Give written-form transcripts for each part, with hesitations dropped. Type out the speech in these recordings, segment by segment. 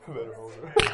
Better hold it.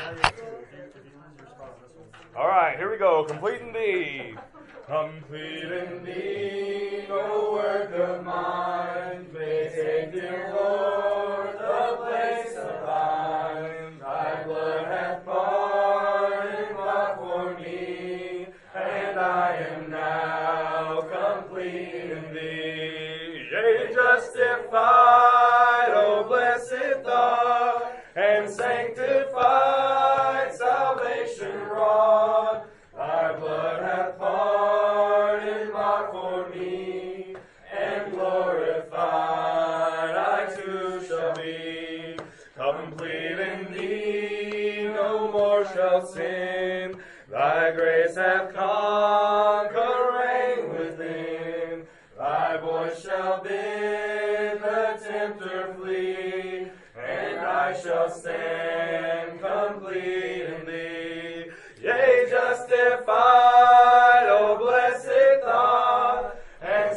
All right, here we go. Complete indeed. Complete indeed, no work of mine may take, dear Lord, the place of thine. Thy blood hath pardoned for me, and I am now complete in thee. Yea, justified, O blessed thought, and sanctified, salvation wrought. Thy blood hath pardoned for me, and glorified I too shall be. Complete in thee, no more shall sin. Thy grace hath conquered reign within. Thy voice shall bid the tempter flee, and I shall stand complete in thee. Yea, justified, O blessed thought, and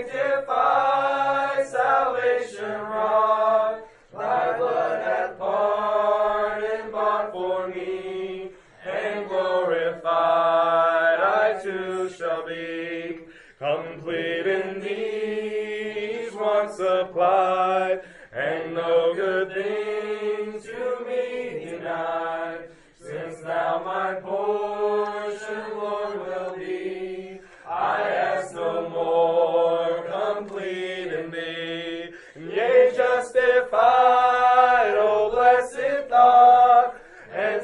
sanctified, salvation wrought. Thy blood hath pardoned, bought for me, and glorified I too shall be. Complete in thee, each one supplied, and no good thing to me denied. Since thou my portion, Lord, will be, I ask no more. Complete in thee. Yea, justified, O blessed thought, and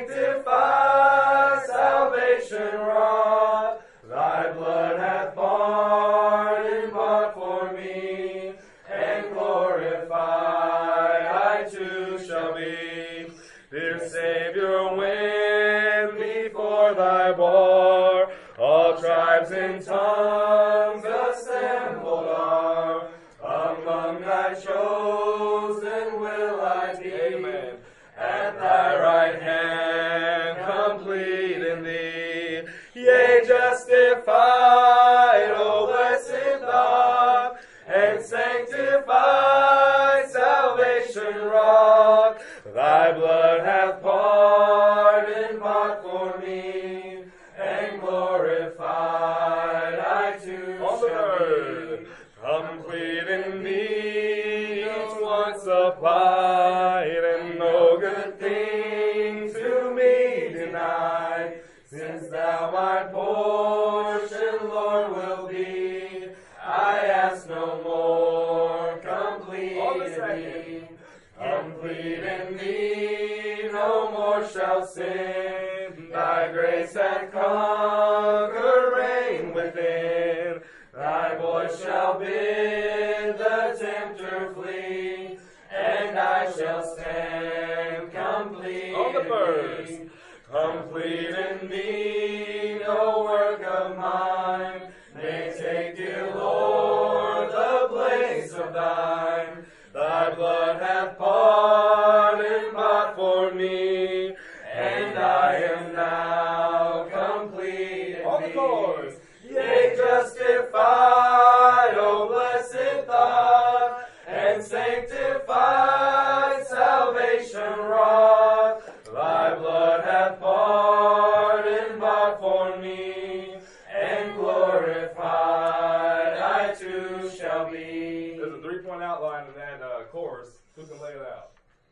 sanctified, salvation wrought. Thy blood hath pardoned, bought for me, and glorified I too shall be. Dear Savior, when before thy bar all tribes and tongues assembled are, among thy chosen will I be. Amen. At thy right hand, complete in thee. Yea, justified, O blessed thought, and sanctified, salvation wrought. Thy blood hath pardoned, bought for me, and glorified I too shall be. Complete in thee, each one supplied, and no good thing to me denied. Since thou my portion, Lord, will be, I ask no more. Complete in thee. Complete in thee, no more shall sin. Thy grace hath conquered reign within. Thy voice shall bid the tempter flee, and I shall stand complete in thee. Complete in thee, no work of mine may take, dear Lord, the place of thine. Thy blood hath pardoned, bought for me, and I am now complete in thee. Yea, justified, O blessed thought, and sanctified, salvation wrought. Thy blood hath pardoned, bought for me, and glorified I too shall be. There's a 3-point outline in that chorus. Who can lay it out?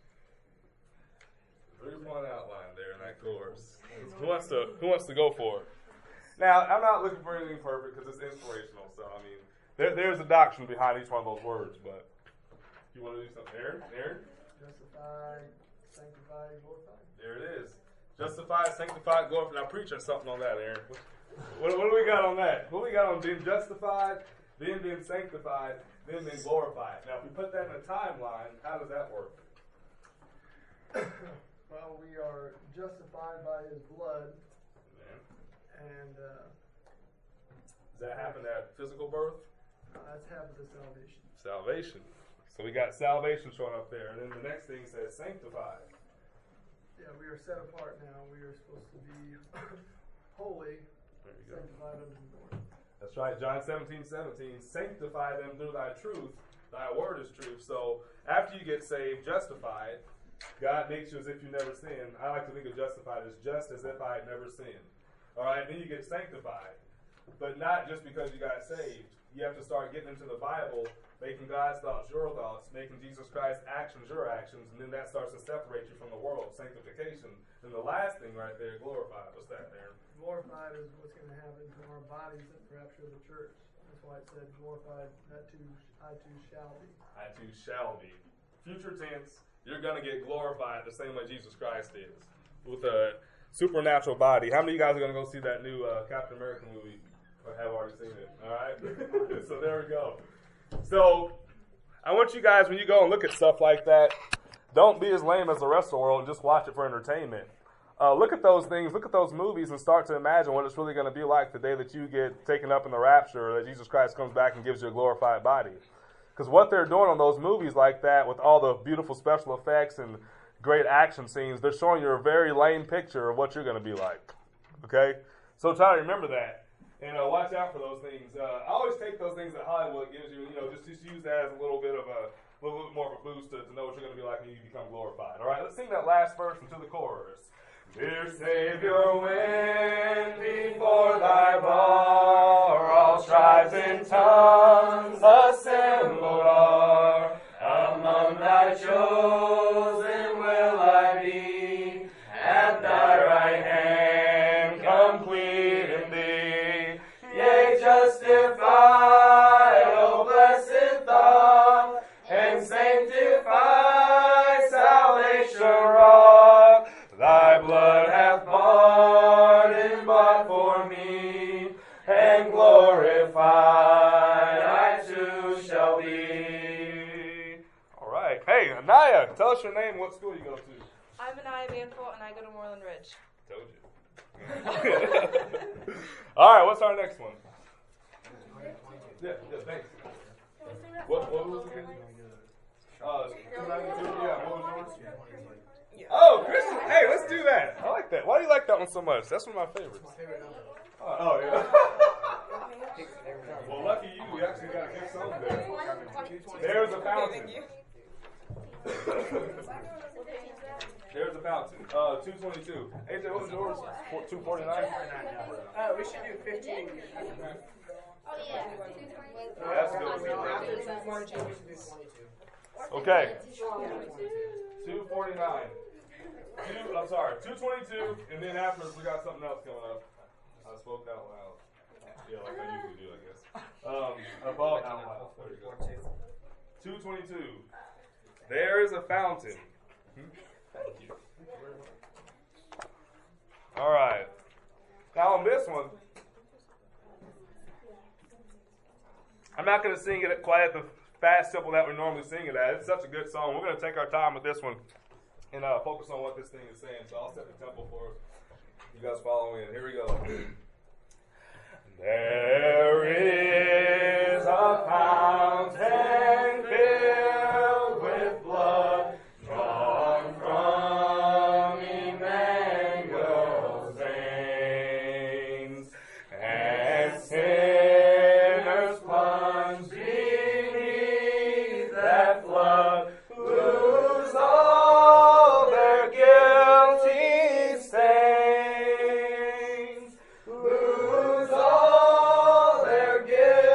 3-point outline there in that chorus. Who wants to go for it? Now, I'm not looking for anything perfect because it's inspirational. So, I mean, there's a doctrine behind each one of those words. But you want to do something? Aaron? Justified, sanctified, glorified. There it is. Justified, sanctified, glorified. Now, preach on something on that, Aaron. What do we got on that? What do we got on being justified, then being sanctified, then being glorified? Now, if we put that in a timeline, how does that work? Well, we are justified by his blood. And does that happen at physical birth? That's happened to salvation. Salvation. So we got salvation showing up there. And then the next thing says sanctified. Yeah, we are set apart now. We are supposed to be holy, sanctified unto the Lord. That's right. John 17:17. Sanctify them through thy truth. Thy word is truth. So after you get saved, justified, God makes you as if you never sinned. I like to think of justified as just as if I had never sinned. All right, then you get sanctified. But not just because you got saved. You have to start getting into the Bible, making God's thoughts your thoughts, making Jesus Christ's actions your actions, and then that starts to separate you from the world, sanctification. And the last thing right there, glorified. What's that there? Glorified is what's going to happen to our bodies at the rapture of the church. That's why it said glorified, that too, I too shall be. I too shall be. Future tense, you're going to get glorified the same way Jesus Christ is, with a supernatural body. How many of you guys are going to go see that new Captain America movie? Or have already seen it, all right? So there we go. So I want you guys, when you go and look at stuff like that, don't be as lame as the rest of the world and just watch it for entertainment. Look at those things, look at those movies, and start to imagine what it's really going to be like the day that you get taken up in the rapture, or that Jesus Christ comes back and gives you a glorified body. Because what they're doing on those movies like that, with all the beautiful special effects and great action scenes, they're showing you a very lame picture of what you're going to be like. Okay? So try to remember that. And watch out for those things. I always take those things that Hollywood gives you, just use that as a little bit more of a boost to know what you're going to be like when you become glorified. All right, let's sing that last verse into the chorus. Dear Savior, when before thy bar all tribes and tongues assembled are, among thy chosen will I be, at thy right hand complete in thee. Yea, justified, O blessed thought, and sanctified, salvation wrought. Thy blood hath bought and bought for me, and glorified I too shall be. All right. Hey, Anaya, tell us your name, what school you go to. I'm Anaya Manfort, and I go to Moreland Ridge. Told you. All right, what's our next one? Yeah, thanks. What was it again? What was yours? Oh, Christian. Hey, let's do that. I like that. Why do you like that one so much? That's one of my favorites. Oh, yeah. Well, lucky you. We actually got a good song there. There's a fountain. There's a fountain. 222. AJ, what was yours? 249? We should do 15. Oh, yeah. That's good. Okay. 249. 222, and then afterwards we got something else coming up. I spoke out loud. Yeah, like I usually do, I guess. Above out loud. There you go. 222. There is a fountain. Thank you. All right. Now on this one, I'm not going to sing it quite at the fast tempo that we normally sing it at. It's such a good song. We're going to take our time with this one and focus on what this thing is saying. So I'll set the tempo for you guys follow in. Here we go. There is a fountain filled with blood drawn from Emmanuel's veins, and sinners plunge beneath that flood lose all their guilty stains, lose all their guilty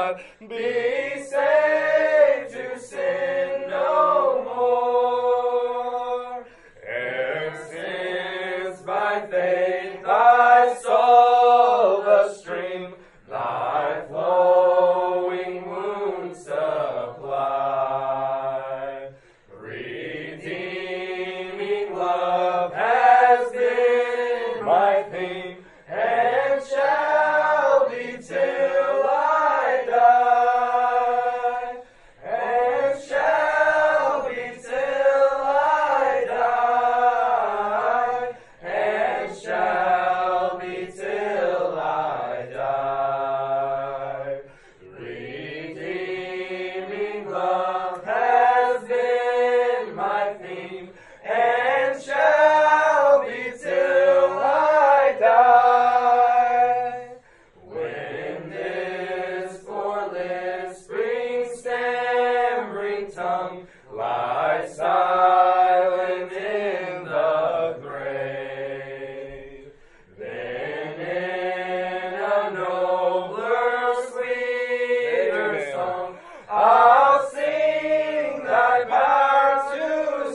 God, be saved to sin no more. And since by faith thy soul the stream, thy flowing wounds supply, redeeming love has been my theme, and shall be till I die, and shall be till I die, and shall be till I die. Redeeming love has been my theme, and shall be till I die. When this poor lisping, stammering tongue lies silent in the grave, then in a nobler, sweeter song I'll sing thy power to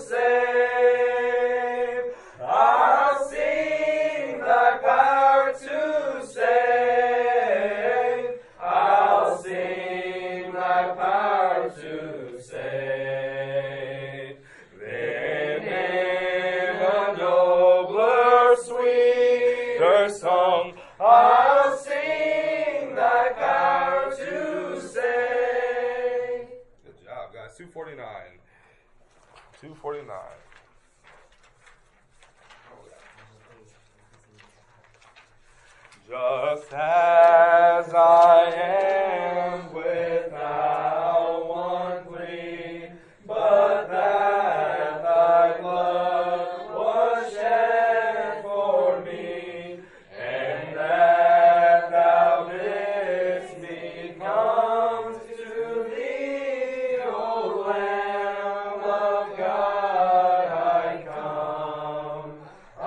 save. I'll sing thy power to save. I'll sing thy power to save. Then in a nobler, sweeter song I'll sing thy power to save. Good job, guys. 249. 249. Just as I am without one plea, but that thy blood was shed for me, and that thou didst me come to thee, O Lamb of God, I come.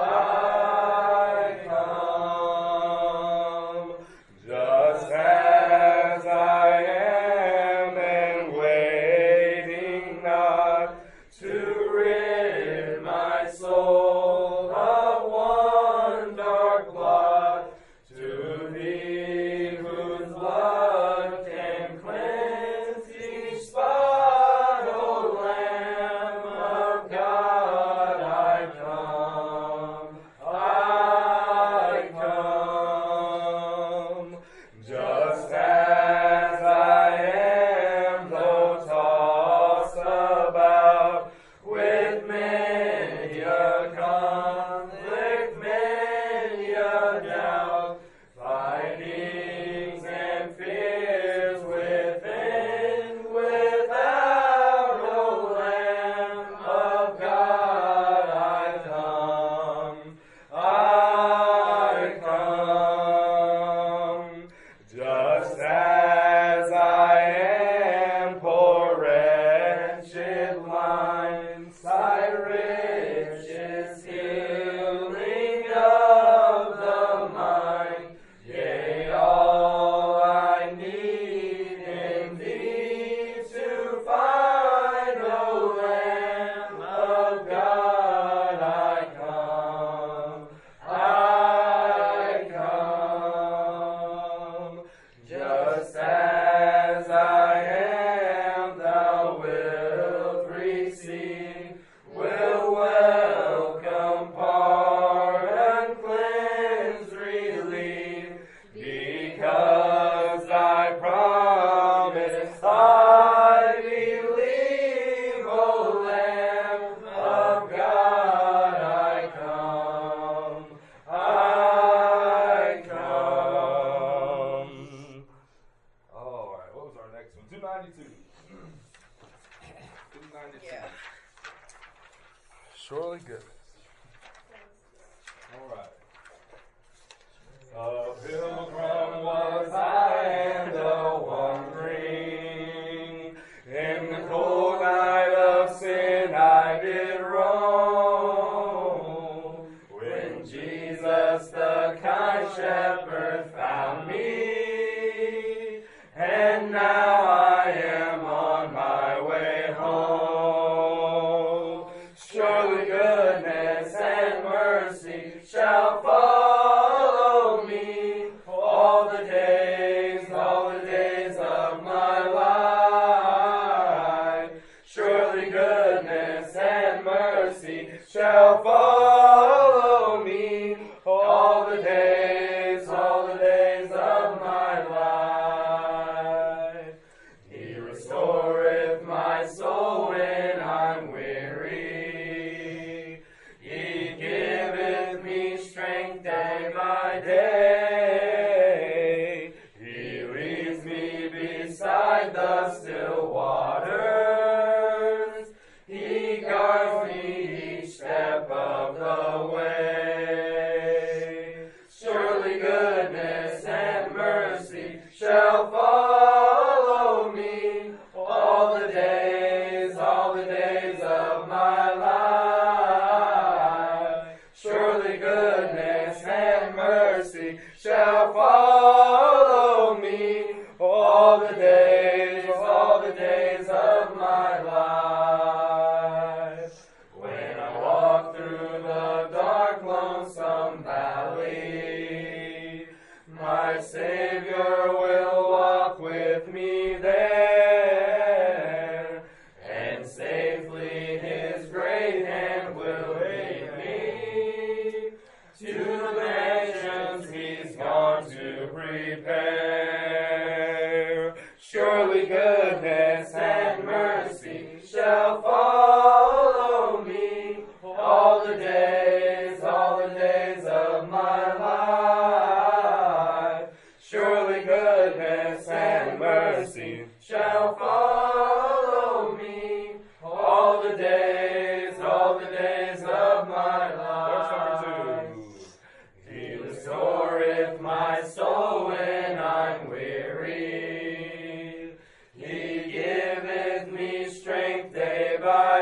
I come, just as I am, and waiting not to rid my soul of one dark blot, to thee whose blood can cleanse each spot, O Lamb of God, I come. I come, just as I am, though tossed about with many a conflict, many a doubt, findings and fears within, without, O Lamb of God, I come. I come, just as I am, poor wretched blind, thy riches healing of the mind, yea, all I need in thee to find, O Lamb of God, I come. I come, just as I am, thou wilt receive, will welcome, pardon, cleanse, relieve, because thy promise I believe, O Lamb of God, I come. I come. All right, what was our next one? 292. 292. Yeah. Surely goodness. All right. A pilgrim was I, and a wandering. In the cold night of sin I did roam. When Jesus the kind shepherd found me, and now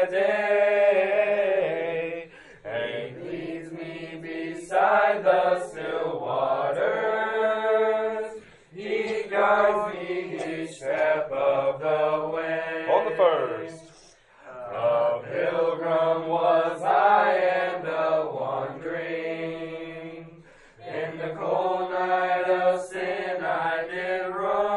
by day, and He leads me beside the still waters. He guides me each step of the way. On the first. A pilgrim was I and a wandering. In the cold night of sin I did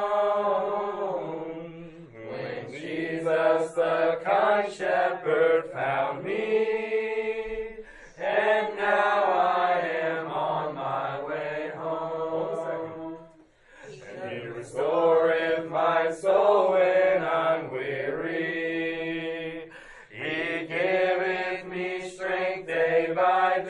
roam. When Jesus the kind shepherd found me, and now I am on my way home. And He restoreth my soul when I'm weary. He giveth me strength day by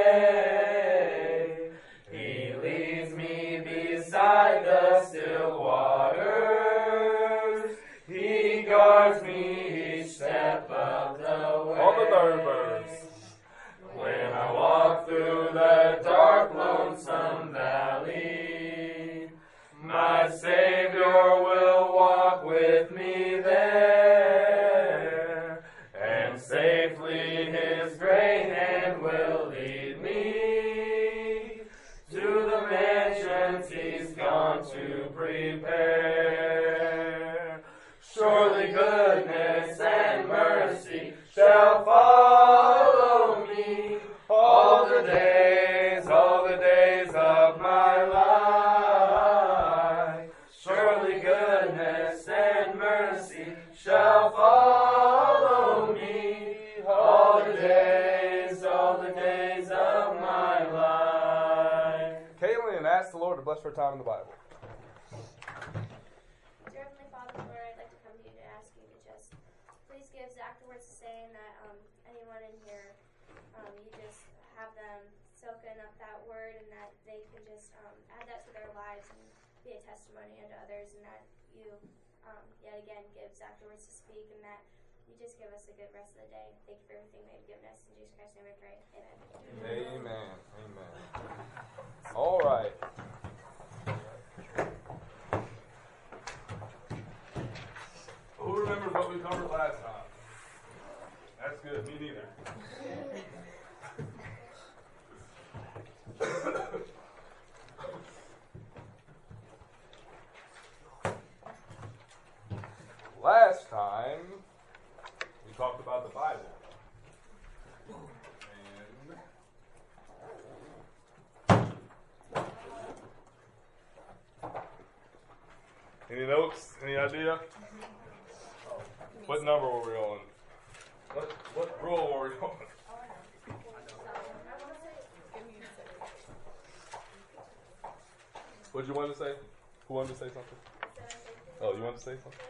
day. He leads me beside the still waters. He guards me each step of the way. On the third verse. When I walk through the dark, lonesome valley, my Savior will walk with me there, and safely His great hand will lead me to the mansions He's gone to prepare. Surely goodness and mercy shall follow me all the days of my life. Surely goodness and mercy shall follow me all the days of my life. Kaylin, ask the Lord to bless her time in the Bible. Dear Heavenly Father, Lord, I'd like to come to you to ask you to just please give Zach the words to say, and that anyone in here, you just have them soaking up that word, and that they can just add that to their lives and be a testimony unto others, and that you yet again give Zach the words to speak, and that you just give us a good rest of the day. Thank you for everything that you've given us. In Jesus Christ's name we pray. Amen. Amen. Amen. All right. Who remembers what we covered last time? That's good. Me neither. Last time, we talked about the Bible. Any notes? Any idea? What number were we on? What rule were we on? What did you want to say? Who wanted to say something? Oh, you wanted to say something?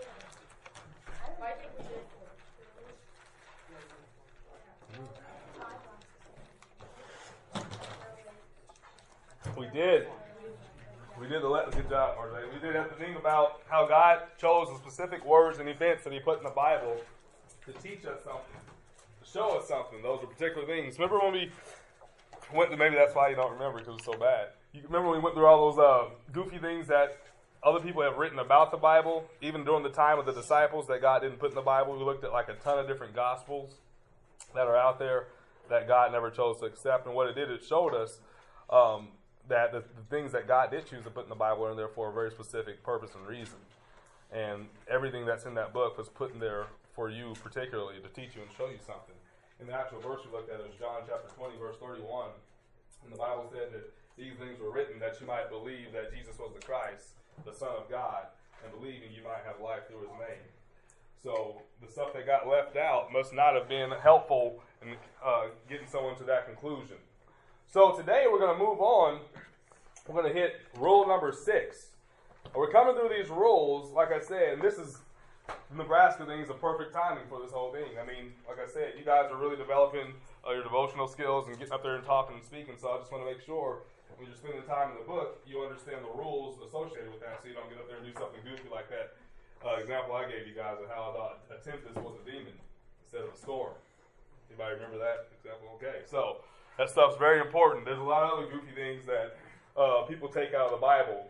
We did. We did good job, RJ. We did have to think about how God chose the specific words and events that He put in the Bible to teach us something, to show us something. Those are particular things. Remember when we went, maybe that's why you don't remember because it's so bad. You remember when we went through all those goofy things that other people have written about the Bible, even during the time of the disciples that God didn't put in the Bible? We looked at like a ton of different gospels that are out there that God never chose to accept. And what it did, it showed us that the things that God did choose to put in the Bible are in there for a very specific purpose and reason. And everything that's in that book was put in there for you particularly to teach you and show you something. And the actual verse we looked at is John chapter 20, verse 31. And the Bible said that these things were written that you might believe that Jesus was the Christ, the Son of God, and believing you might have life through His name. So the stuff that got left out must not have been helpful in getting someone to that conclusion. So today we're going to move on. We're going to hit rule number 6. We're coming through these rules, like I said, and this is Nebraska thing is a perfect timing for this whole thing. I mean, like I said, you guys are really developing your devotional skills and getting up there and talking and speaking, so I just want to make sure when you're spending time in the book, you understand the rules associated with that so you don't get up there and do something goofy like that example I gave you guys of how I thought a tempest was a demon instead of a storm. Anybody remember that example? Okay, so that stuff's very important. There's a lot of other goofy things that people take out of the Bible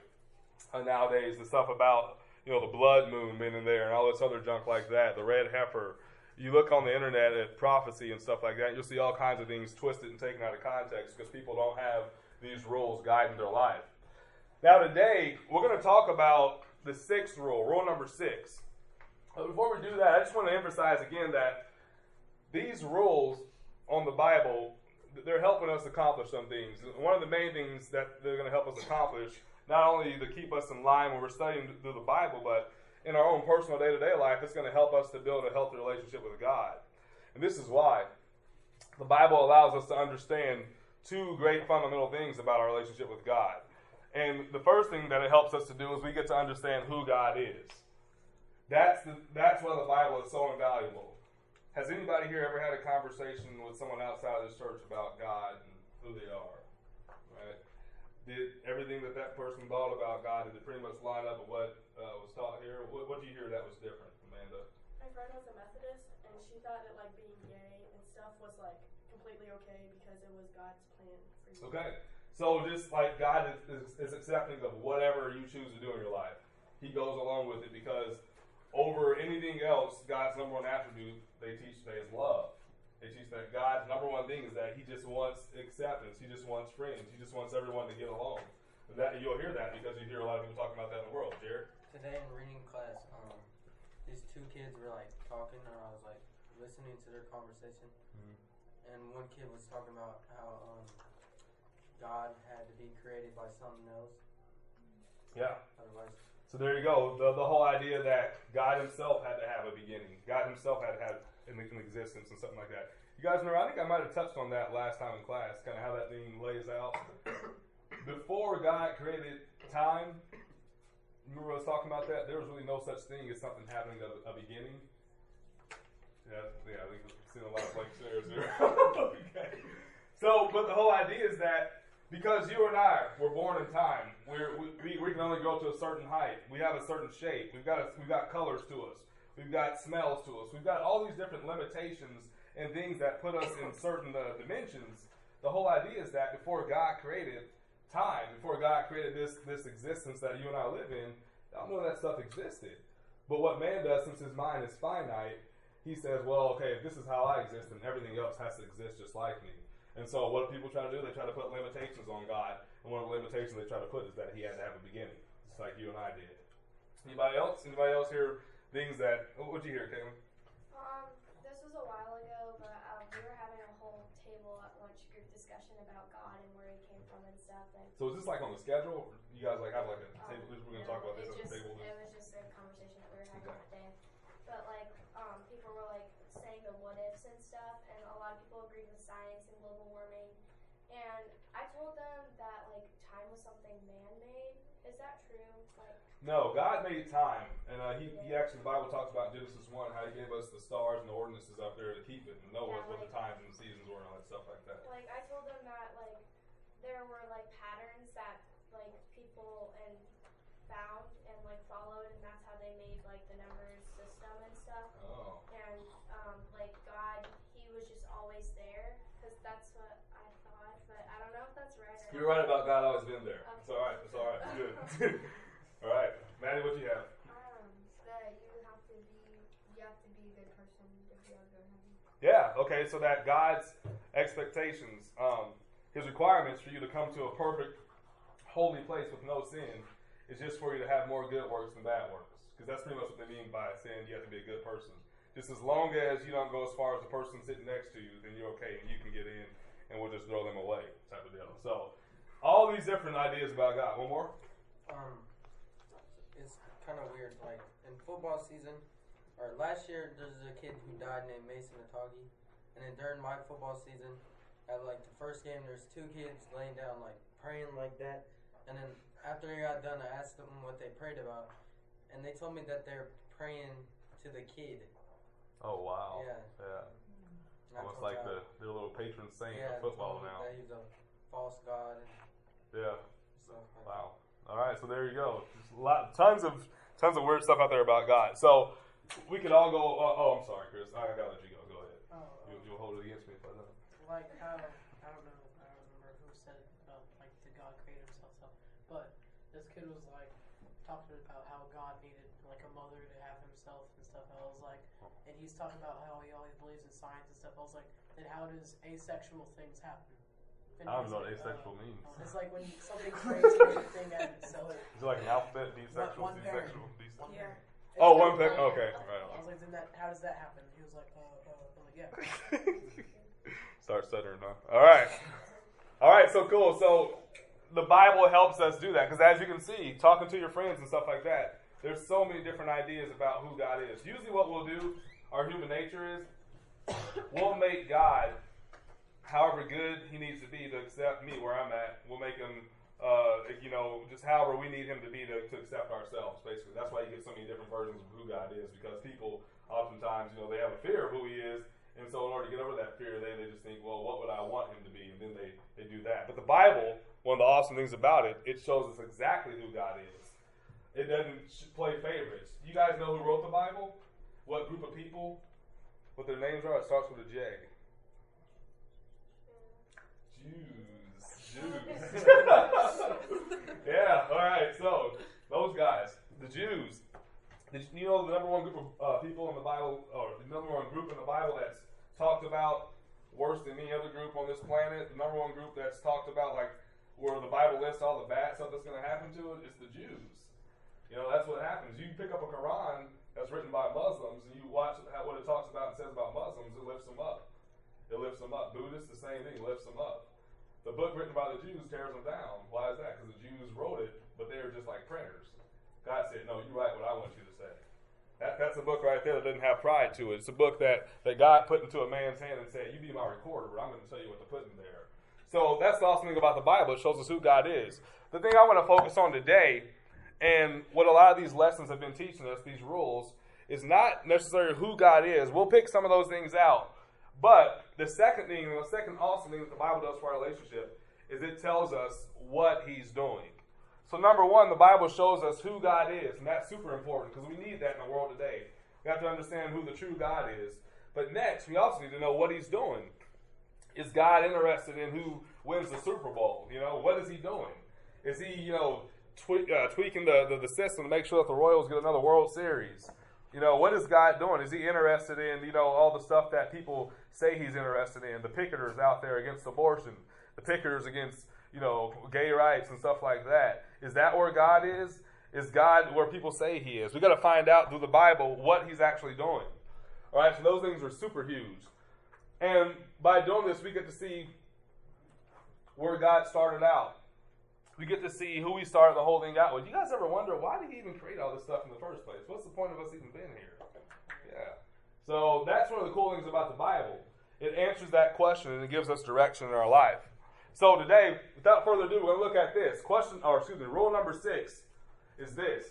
nowadays. The stuff about, the blood moon being in there and all this other junk like that, the red heifer, you look on the internet at prophecy and stuff like that, you'll see all kinds of things twisted and taken out of context because people don't have these rules guiding their life. Now today, we're going to talk about the sixth rule, rule number 6. But before we do that, I just want to emphasize again that these rules on the Bible, they're helping us accomplish some things. One of the main things that they're going to help us accomplish, not only to keep us in line when we're studying through the Bible, but in our own personal day-to-day life, it's going to help us to build a healthy relationship with God. And this is why the Bible allows us to understand 2 great fundamental things about our relationship with God. And the first thing that it helps us to do is we get to understand who God is. That's why the Bible is so invaluable. Has anybody here ever had a conversation with someone outside of this church about God and who they are? Right? Did everything that person thought about God, did it pretty much line up with what was taught here? What did you hear that was different, Amanda? My friend was a Methodist, and she thought that like being gay and stuff was like completely okay because it was God's plan for you. Okay. So just like God is accepting of whatever you choose to do in your life. He goes along with it because over anything else, God's number one attribute they teach today is love. They teach that God's number one thing is that he just wants acceptance. He just wants friends. He just wants everyone to get along. That you'll hear that because you hear a lot of people talking about that in the world. Jared? Today in reading class, these 2 kids were like talking, and I was like listening to their conversation. And one kid was talking about how God had to be created by something else. Yeah. Otherwise. So there you go. The whole idea that God himself had to have a beginning. God himself had to have an existence and something like that. You guys know, I think I might have touched on that last time in class, kind of how that thing lays out. Before God created time, remember I was talking about that? There was really no such thing as something having a beginning. Yeah, I think we've seen a lot of blank stares here. Okay. So, but the whole idea is that because you and I were born in time, we can only go to a certain height. We have a certain shape. We've got colors to us. We've got smells to us. We've got all these different limitations and things that put us in certain dimensions. The whole idea is that before God created time, before God created this existence that you and I live in, I don't know that stuff existed. But what man does, since his mind is finite, he says, well, okay, if this is how I exist, then everything else has to exist just like me. And so what people try to do, they try to put limitations on God. And one of the limitations they try to put is that he had to have a beginning, just like you and I did. Anybody else? Anybody else hear things that, what'd you hear, Caitlin? This was a while ago, but we were having a whole table at lunch group discussion about God and where he came from and stuff. And So is this like on the schedule? Or you guys like have like a table? We're going to talk about this at the table. It was just a conversation that we were having that day. But like, people were like saying the what ifs and stuff, and a lot of people agreed with science and global warming. And I told them that like time was something man-made. Is that true? Like, No, God made time, and he actually, the Bible talks about in Genesis 1, how he gave us the stars and the ordinances up there to keep it, and know what the times and the seasons were and all that stuff like that. Like, I told them that, like, there were, like, patterns that, like, people found and, like, followed, and that's how they made, like, the numbers system and stuff. Oh. And, like, God, he was just always there, because that's what I thought, but I don't know if that's right or You're right about God always been there. Okay. It's all right. It's all right. It's good. All right. Maddie, what you have? That you have to be a good person to be able to go to heaven. Yeah, okay, so that God's expectations, his requirements for you to come to a perfect, holy place with no sin is just for you to have more good works than bad works. Because that's pretty much what they mean by saying you have to be a good person. Just as long as you don't go as far as the person sitting next to you, then you're okay and you can get in and we'll just throw them away type of deal. So, all these different ideas about God. One more? It's kind of weird. Like in football season, or last year, there's a kid who died named Mason Atagi, and then during my football season, at like the first game, there's 2 kids laying down like praying like that, and then after they got done, I asked them what they prayed about, and they told me that they're praying to the kid. Oh, wow. Yeah. Almost like their little patron saint of football now. That he's a false god. Yeah. Stuff like Wow. All right, so there you go. There's tons of weird stuff out there about God. So we could all go. I'm sorry, Chris. I gotta let you go. Go ahead. You'll hold it against me if I don't. Like how, I don't know, I don't remember who said it about like did God create himself stuff, but this kid was like talking about how God needed like a mother to have himself and stuff. And I was like, and he's talking about how he always believes in science and stuff. I was like, then how does asexual things happen? I don't know what asexual means. It's like when something creates everything and so. Is it like an alphabet? Desexual, desexual, desexual. Yeah. Oh, one thing. Okay. Right. I was like, then how does that happen? He was like, I'm like, yeah. Start stuttering, huh? All right. So cool. So the Bible helps us do that because, as you can see, talking to your friends and stuff like that, there's so many different ideas about who God is. Usually, what we'll do, our human nature is, we'll make God however good He needs to be to accept me where I'm at. We'll make Him, just however we need Him to be to accept ourselves. Basically, that's why you get so many different versions of who God is, because people oftentimes, they have a fear of who He is. And so in order to get over that fear, they just think, well, what would I want Him to be? And then they do that. But the Bible, one of the awesome things about it, it shows us exactly who God is. It doesn't play favorites. You guys know who wrote the Bible? What group of people? What their names are? It starts with a J. Jews. Yeah, all right. So those guys, the Jews. You know the number one group of people in the Bible, or the number one group in the Bible that's talked about worse than any other group on this planet? The number one group that's talked about, like, where the Bible lists all the bad stuff that's going to happen to it, is the Jews. That's what happens. You pick up a Quran that's written by Muslims, and you watch what it talks about and says about Muslims, it lifts them up. It lifts them up. Buddhists, the same thing, lifts them up. The book written by the Jews tears them down. Why is that? Because the Jews wrote it, but they were just like printers. God said, no, you write what I want you to say. That's a book right there that doesn't have pride to it. It's a book that God put into a man's hand and said, you be my recorder, but I'm going to tell you what to put in there. So that's the awesome thing about the Bible. It shows us who God is. The thing I want to focus on today, and what a lot of these lessons have been teaching us, these rules, is not necessarily who God is. We'll pick some of those things out. But the second thing, the second awesome thing that the Bible does for our relationship is it tells us what He's doing. So number one, the Bible shows us who God is, and that's super important because we need that in the world today. We have to understand who the true God is. But next, we also need to know what He's doing. Is God interested in who wins the Super Bowl? What is He doing? Is He, tweaking the system to make sure that the Royals get another World Series? What is God doing? Is He interested in, all the stuff that people say He's interested in? The picketers out there against abortion, the picketers against, gay rights and stuff like that. Is that where God is? Is God where people say He is? We've got to find out through the Bible what He's actually doing. All right, so those things are super huge. And by doing this, we get to see where God started out. We get to see who He started the whole thing out with. You guys ever wonder, why did He even create all this stuff in the first place? What's the point of us even being here? Yeah. So that's one of the cool things about the Bible. It answers that question and it gives us direction in our life. So today, without further ado, we're going to look at this. Rule number 6 is this.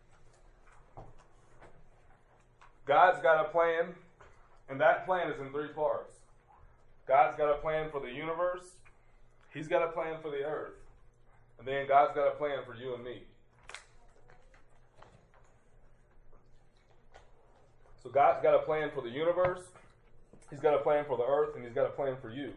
God's got a plan, and that plan is in 3 parts. God's got a plan for the universe. He's got a plan for the earth. And then God's got a plan for you and me. So God's got a plan for the universe. He's got a plan for the earth, and He's got a plan for you.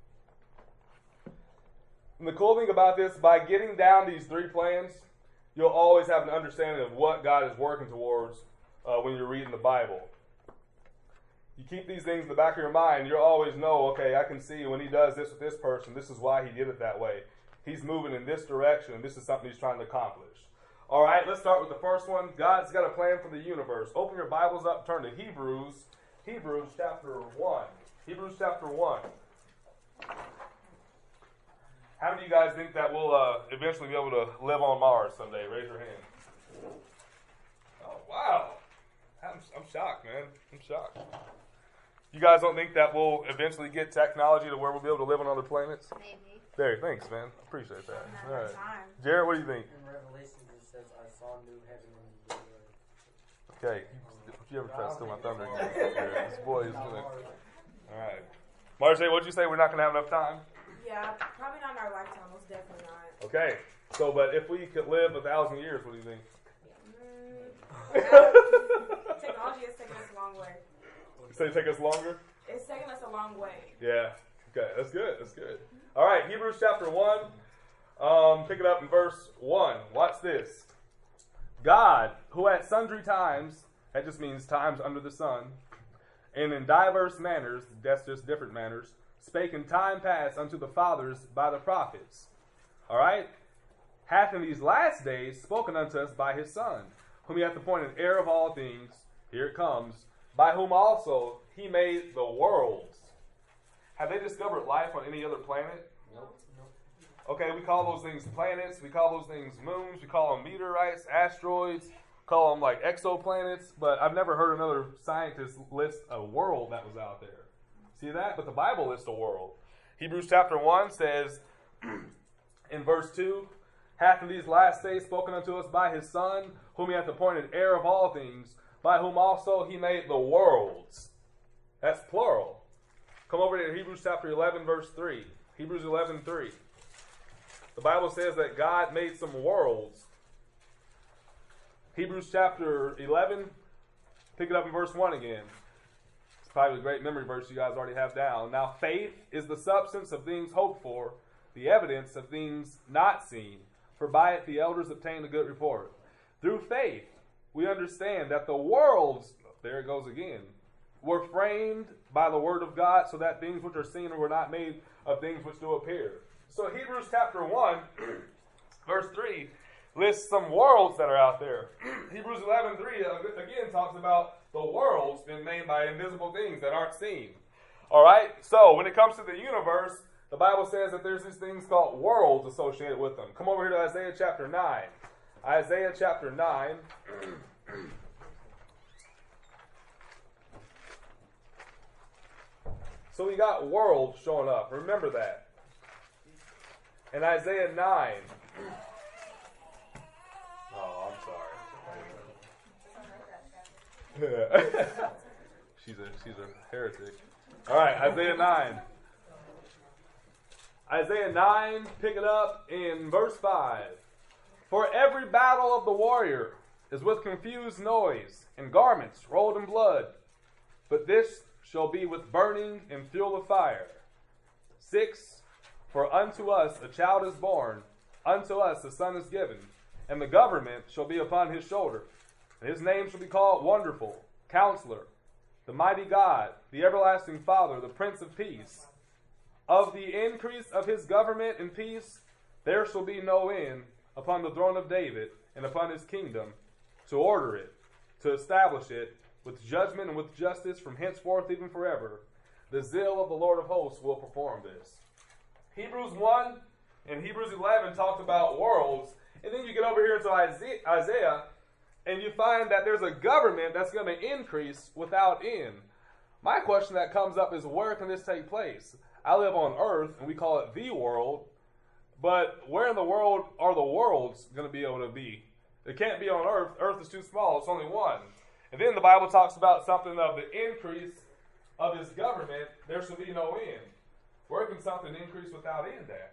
And the cool thing about this, by getting down these 3 plans, you'll always have an understanding of what God is working towards when you're reading the Bible. You keep these things in the back of your mind, you'll always know, okay, I can see when He does this with this person, this is why He did it that way. He's moving in this direction, and this is something He's trying to accomplish. All right, let's start with the first one. God's got a plan for the universe. Open your Bibles up, turn to Hebrews chapter 1. Hebrews chapter 1. How many of you guys think that we'll eventually be able to live on Mars someday? Raise your hand. Oh, wow. I'm shocked, man. I'm shocked. You guys don't think that we'll eventually get technology to where we'll be able to live on other planets? Maybe. There, thanks, man. Appreciate that. All right. Time. Jared, what do you think? In Revelation, it says, I saw new heaven and new earth. Okay. If you ever try to steal my thunder, this boy is going to... All right. Marjay, what'd you say? We're not going to have enough time? Yeah, probably not in our lifetime. Most definitely not. Okay. So, but if we could live 1,000 years, what do you think? Technology is taking us a long way. You say it take us longer? It's taking us a long way. Yeah. Okay, that's good. That's good. All right, Hebrews chapter 1. Pick it up in verse 1. Watch this. God, who at sundry times, that just means times under the sun, and in diverse manners, that's just different manners, spake in time past unto the fathers by the prophets. All right? Hath in these last days spoken unto us by his Son, whom he hath appointed heir of all things, here it comes, by whom also he made the worlds. Have they discovered life on any other planet? Nope. Okay, we call those things planets, we call those things moons, we call them meteorites, asteroids, call them like exoplanets, but I've never heard another scientist list a world that was out there. See that? But the Bible lists a world. Hebrews chapter 1 says, in verse 2, hath in these last days spoken unto us by his Son, whom he hath appointed heir of all things, by whom also he made the worlds. That's plural. Come over to Hebrews chapter 11, verse 3. Hebrews 11:3. The Bible says that God made some worlds. Hebrews chapter 11, pick it up in verse 1 again. It's probably a great memory verse you guys already have down. Now faith is the substance of things hoped for, the evidence of things not seen. For by it the elders obtained a good report. Through faith, we understand that the worlds, there it goes again, were framed by the word of God, so that things which are seen were not made of things which do appear. So Hebrews chapter 1, verse 3, lists some worlds that are out there. Hebrews 11:3 again talks about the worlds being made by invisible things that aren't seen. All right? So when it comes to the universe, the Bible says that there's these things called worlds associated with them. Come over here to Isaiah chapter 9. Isaiah chapter 9. So we got worlds showing up. Remember that. In Isaiah 9. Oh, I'm sorry. She's a heretic. All right, Isaiah 9. Isaiah 9, pick it up in verse 5. For every battle of the warrior is with confused noise and garments rolled in blood. But this shall be with burning and fuel of fire. 6. For unto us a child is born, unto us a son is given, and the government shall be upon his shoulder. And his name shall be called Wonderful, Counselor, the Mighty God, the Everlasting Father, the Prince of Peace. Of the increase of his government and peace, there shall be no end upon the throne of David and upon his kingdom, to order it, to establish it, with judgment and with justice from henceforth even forever. The zeal of the Lord of hosts will perform this. Hebrews 1 and Hebrews 11 talked about worlds, and then you get over here into Isaiah, and you find that there's a government that's going to increase without end. My question that comes up is, where can this take place? I live on earth, and we call it the world, but where in the world are the worlds going to be able to be? It can't be on earth. Earth is too small. It's only one. And then the Bible talks about something of the increase of his government. There shall be no end. Where can something increase without end at?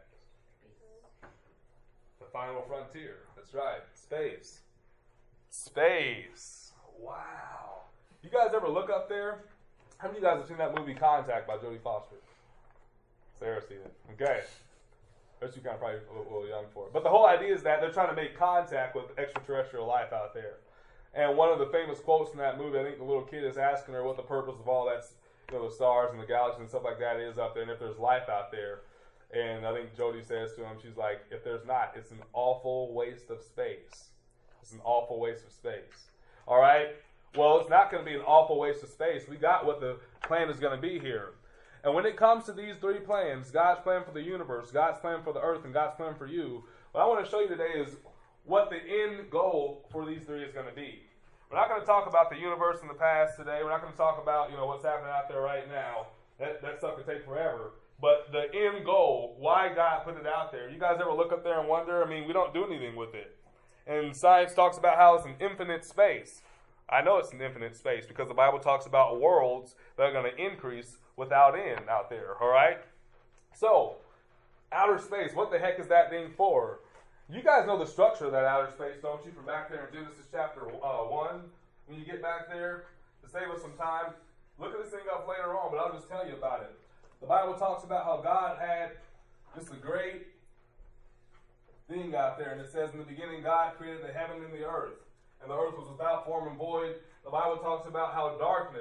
The final frontier. That's right. Space. Space. Wow. You guys ever look up there? How many of you guys have seen that movie Contact by Jodie Foster? Sarah's seen it. Okay. That's you kind of probably a little young for it. But the whole idea is that they're trying to make contact with extraterrestrial life out there. And one of the famous quotes in that movie, I think the little kid is asking her what the purpose of all that, the stars and the galaxies and stuff like that is up there, and if there's life out there. And I think Jodie says to him, she's like, if there's not, it's an awful waste of space. It's an awful waste of space. All right? Well, it's not going to be an awful waste of space. We got what the plan is going to be here. And when it comes to these three plans, God's plan for the universe, God's plan for the earth, and God's plan for you, what I want to show you today is what the end goal for these three is going to be. We're not going to talk about the universe in the past today. We're not going to talk about, what's happening out there right now. That stuff could take forever. But the end goal, why God put it out there. You guys ever look up there and wonder? I mean, we don't do anything with it. And science talks about how it's an infinite space. I know it's an infinite space because the Bible talks about worlds that are going to increase without end out there, all right? So, outer space, what the heck is that thing for? You guys know the structure of that outer space, don't you, from back there in Genesis chapter 1? When you get back there, to save us some time, look at this thing up later on, but I'll just tell you about it. The Bible talks about how God had just a great thing out there, and it says, in the beginning God created the heaven and the earth was without form and void. The Bible talks about how darkness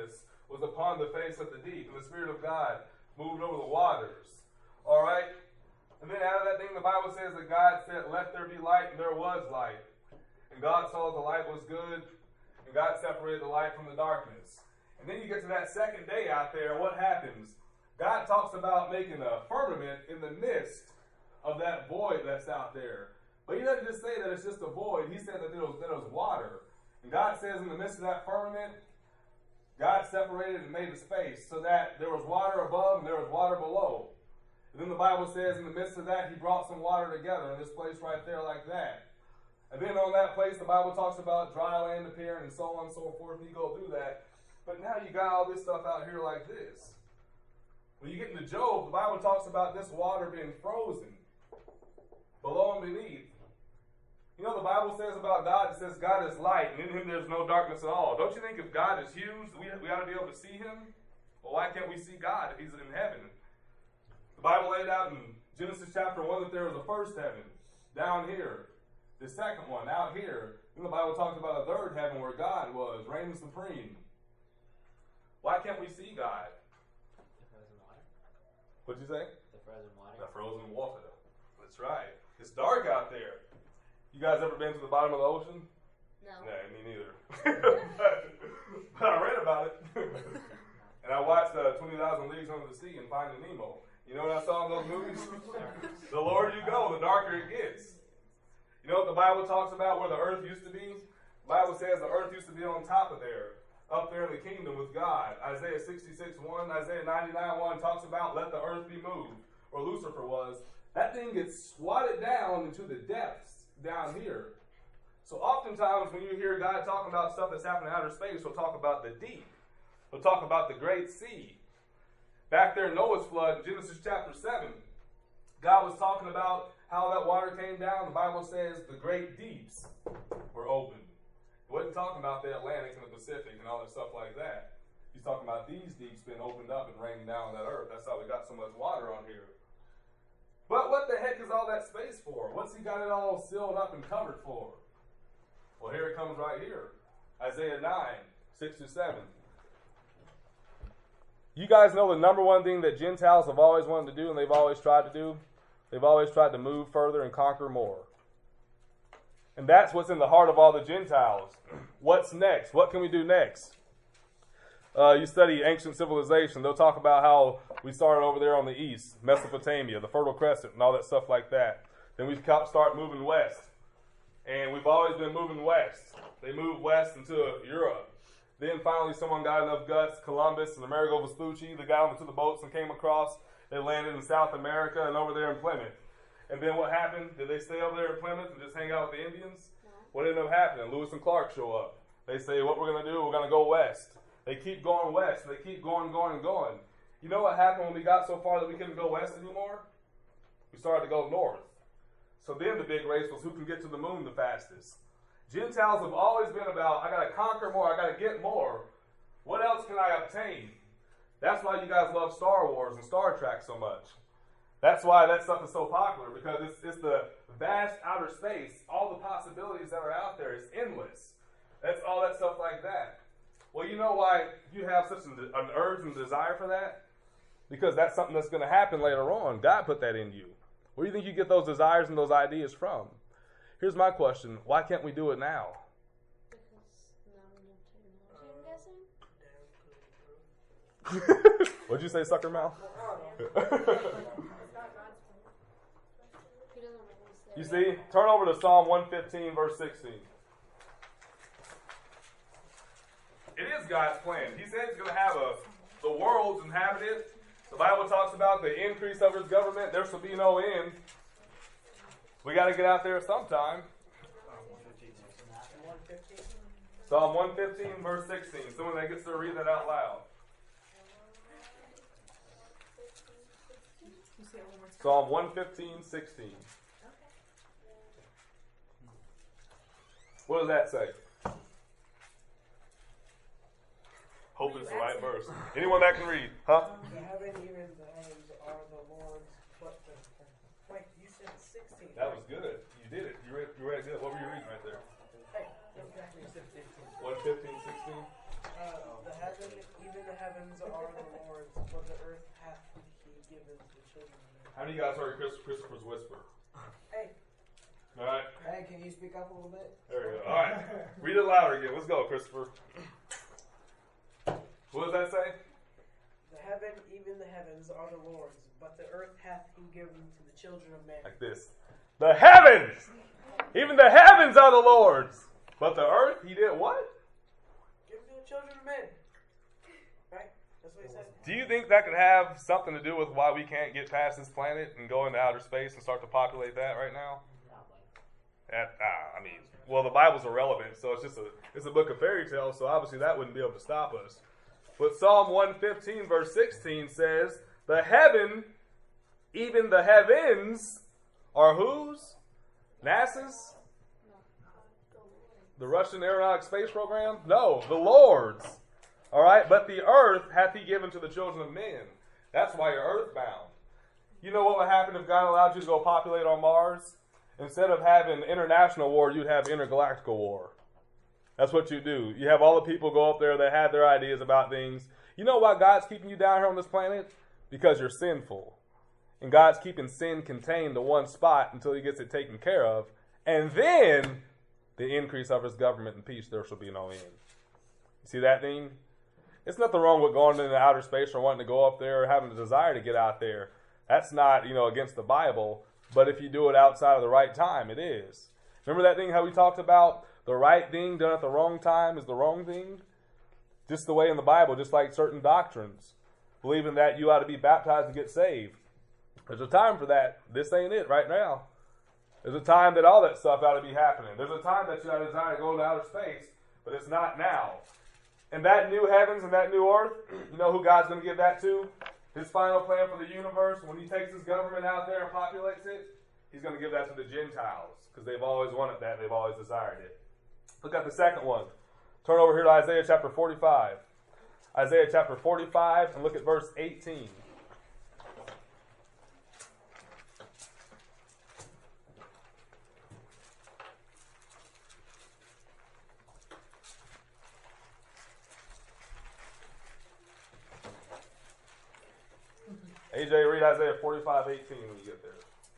was upon the face of the deep, and the Spirit of God moved over the waters. All right? And then out of that thing, the Bible says that God said, let there be light, and there was light. And God saw the light was good, and God separated the light from the darkness. And then you get to that second day out there, and what happens? God talks about making a firmament in the midst of that void that's out there. But he doesn't just say that it's just a void. He said that there was water. And God says in the midst of that firmament, God separated and made a space so that there was water above and there was water below. And then the Bible says in the midst of that, he brought some water together in this place right there like that. And then on that place, the Bible talks about dry land appearing and so on and so forth. And you go through that. But now you got all this stuff out here like this. When you get into Job, the Bible talks about this water being frozen below and beneath. You know, the Bible says about God, it says God is light, and in him there's no darkness at all. Don't you think if God is huge, we ought to be able to see him? Well, why can't we see God if he's in heaven? The Bible laid out in Genesis chapter 1 that there was a first heaven down here, the second one out here. Then the Bible talks about a third heaven where God was, reigning supreme. Why can't we see God? The frozen water. What'd you say? The frozen water. The frozen water. That's right. It's dark out there. You guys ever been to the bottom of the ocean? No. Nah, me neither. But I read about it. And I watched 20,000 Leagues Under the Sea and Finding Nemo. You know what I saw in those movies? The lower you go, the darker it gets. You know what the Bible talks about where the earth used to be? The Bible says the earth used to be on top of there, up there in the kingdom with God. Isaiah 66:1, Isaiah 99:1 talks about let the earth be moved, or Lucifer was. That thing gets swatted down into the depths down here. So oftentimes when you hear God talking about stuff that's happening in outer space, he'll talk about the deep. He'll talk about the great sea. Back there in Noah's flood, in Genesis chapter 7, God was talking about how that water came down. The Bible says the great deeps were opened. He wasn't talking about the Atlantic and the Pacific and all that stuff like that. He's talking about these deeps being opened up and raining down on that earth. That's how we got so much water on here. But what the heck is all that space for? What's he got it all sealed up and covered for? Well, here it comes right here. Isaiah 9:6-7. You guys know the number one thing that Gentiles have always wanted to do and they've always tried to do? They've always tried to move further and conquer more. And that's what's in the heart of all the Gentiles. What's next? What can we do next? You study ancient civilization. They'll talk about how we started over there on the east, Mesopotamia, the Fertile Crescent, and all that stuff like that. Then we start moving west. And we've always been moving west. They moved west into Europe. Then finally someone got enough guts, Columbus and Amerigo Vespucci, they got onto the boats and came across. They landed in South America and over there in Plymouth. And then what happened? Did they stay over there in Plymouth and just hang out with the Indians? No. What ended up happening? Lewis and Clark show up. They say, what we're going to do, we're going to go west. They keep going west. They keep going. You know what happened when we got so far that we couldn't go west anymore? We started to go north. So then the big race was who can get to the moon the fastest. Gentiles have always been about, I got to conquer more, I got to get more. What else can I obtain? That's why you guys love Star Wars and Star Trek so much. That's why that stuff is so popular, because it's the vast outer space, all the possibilities that are out there. It's endless. That's all that stuff like that. Well, you know why you have such an urge and desire for that? Because that's something that's going to happen later on. God put that in you. Where do you think you get those desires and those ideas from? Here's my question. Why can't we do it now? Because not enough technology, I'm guessing. What'd you say, sucker mouth? You see? Turn over to Psalm 115, verse 16. It is God's plan. He said he's going to have the world's inhabited. The Bible talks about the increase of his government. There shall be no end. We got to get out there sometime. Psalm 115, verse 16. Someone that gets to read that out loud. Psalm 115, 16. What does that say? Hope it's the right verse. Anyone that can read, huh? The heaven, even the heavens, are the Lord's. But wait, you said 16. That was good. You did it. You read good. What were you reading right there? Hey, exactly. You said 15. 115, 16. The heaven, even the visits the children of men. How do you guys heard Christopher's whisper? Hey. All right. Hey, can you speak up a little bit? There we go. All right. Read it louder again. Let's go, Christopher. What does that say? The heaven, even the heavens, are the Lord's, but the earth hath he given to the children of men. Like this. The heavens! Even the heavens are the Lord's. But the earth, he did what? Give to the children of men. Right? That's what he said. Do you think that could have something to do with why we can't get past this planet and go into outer space and start to populate that right now? Well, the Bible's irrelevant, so it's a book of fairy tales, so obviously that wouldn't be able to stop us. But Psalm 115, verse 16 says, the heaven, even the heavens, are whose? NASA's? The Russian Aeronautic Space Program? No, the Lord's. All right, but the earth hath he given to the children of men. That's why you're earthbound. You know what would happen if God allowed you to go populate on Mars? Instead of having international war, you'd have intergalactical war. That's what you do. You have all the people go up there that have their ideas about things. You know why God's keeping you down here on this planet? Because you're sinful. And God's keeping sin contained to one spot until he gets it taken care of. And then the increase of his government and peace there shall be no end. You see that thing? It's nothing wrong with going into outer space or wanting to go up there or having a desire to get out there. That's not, against the Bible. But if you do it outside of the right time, it is. Remember that thing how we talked about the right thing done at the wrong time is the wrong thing? Just the way in the Bible, just like certain doctrines. Believing that you ought to be baptized to get saved. There's a time for that. This ain't it right now. There's a time that all that stuff ought to be happening. There's a time that you ought to desire to go into outer space, but it's not now. And that new heavens and that new earth, you know who God's going to give that to? His final plan for the universe, when he takes his government out there and populates it, he's going to give that to the Gentiles because they've always wanted that. They've always desired it. Look at the second one. Turn over here to Isaiah chapter 45. Isaiah chapter 45 and look at verse 18. AJ, read Isaiah 45:18 when you get there.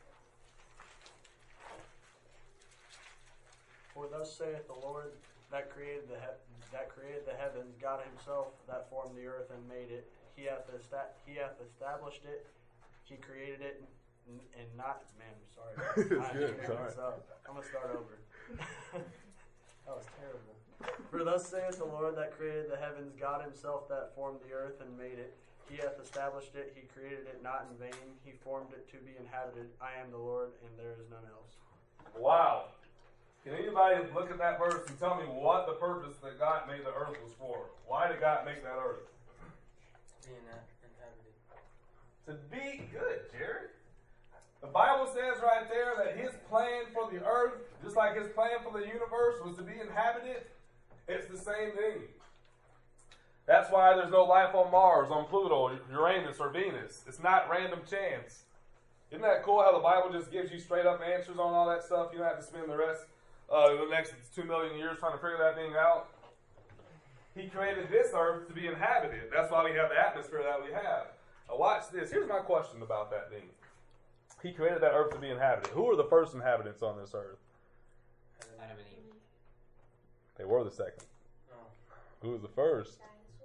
For thus saith the Lord that created the heavens, God himself that formed the earth and made it. He hath established it. He created it and not. Man, I'm sorry. It's good. Sorry. I'm gonna start over. That was terrible. For thus saith the Lord that created the heavens, God himself that formed the earth and made it. He hath established it, he created it not in vain. He formed it to be inhabited. I am the Lord, and there is none else. Wow. Can anybody look at that verse and tell me what the purpose that God made the earth was for? Why did God make that earth? Being inhabited. To be good, Jared. The Bible says right there that his plan for the earth, just like his plan for the universe, was to be inhabited. It's the same thing. That's why there's no life on Mars, on Pluto, Uranus, or Venus. It's not random chance. Isn't that cool how the Bible just gives you straight up answers on all that stuff? You don't have to spend the rest of the next 2 million years trying to figure that thing out. He created this earth to be inhabited. That's why we have the atmosphere that we have. Now watch this. Here's my question about that thing. He created that earth to be inhabited. Who are the first inhabitants on this earth? Adam and Eve. They were the second. Who was the first?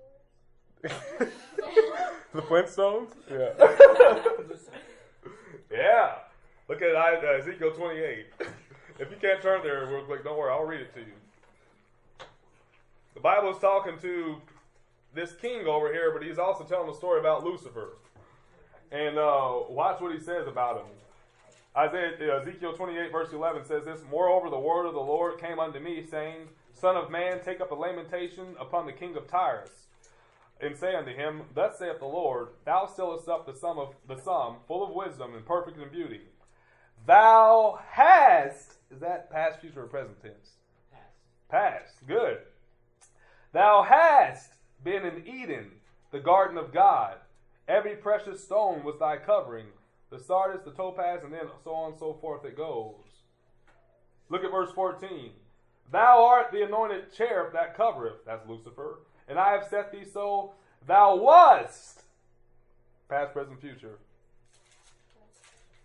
The Flintstones? Yeah. Yeah. Look at Ezekiel 28. If you can't turn there, real quick, don't worry, I'll read it to you. The Bible is talking to this king over here, but he's also telling a story about Lucifer. And watch what he says about him. Ezekiel 28, verse 11 says this, Moreover, the word of the Lord came unto me, saying, Son of man, take up a lamentation upon the king of Tyrus, and say unto him, Thus saith the Lord, Thou stillest up the sum, full of wisdom and perfect in beauty. Thou hast, is that past, future, or present tense? Past. Good. Thou hast been in Eden, the garden of God. Every precious stone was thy covering, the sardis, the topaz, and then so on and so forth it goes. Look at verse 14. Thou art the anointed cherub that covereth, that's Lucifer, and I have set thee so, thou wast, past, present, future,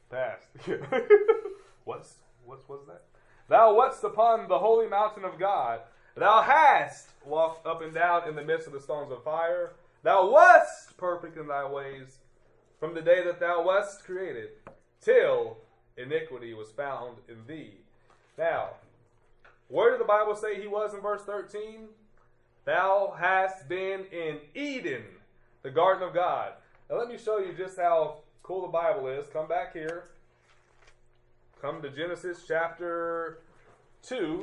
Passed. What's that? Thou wast upon the holy mountain of God. Thou hast walked up and down in the midst of the stones of fire. Thou wast perfect in thy ways from the day that thou wast created, till iniquity was found in thee. Now, where did the Bible say he was in verse 13? Thou hast been in Eden, the garden of God. Now let me show you just how cool the Bible is. Come back here. Come to Genesis chapter 2.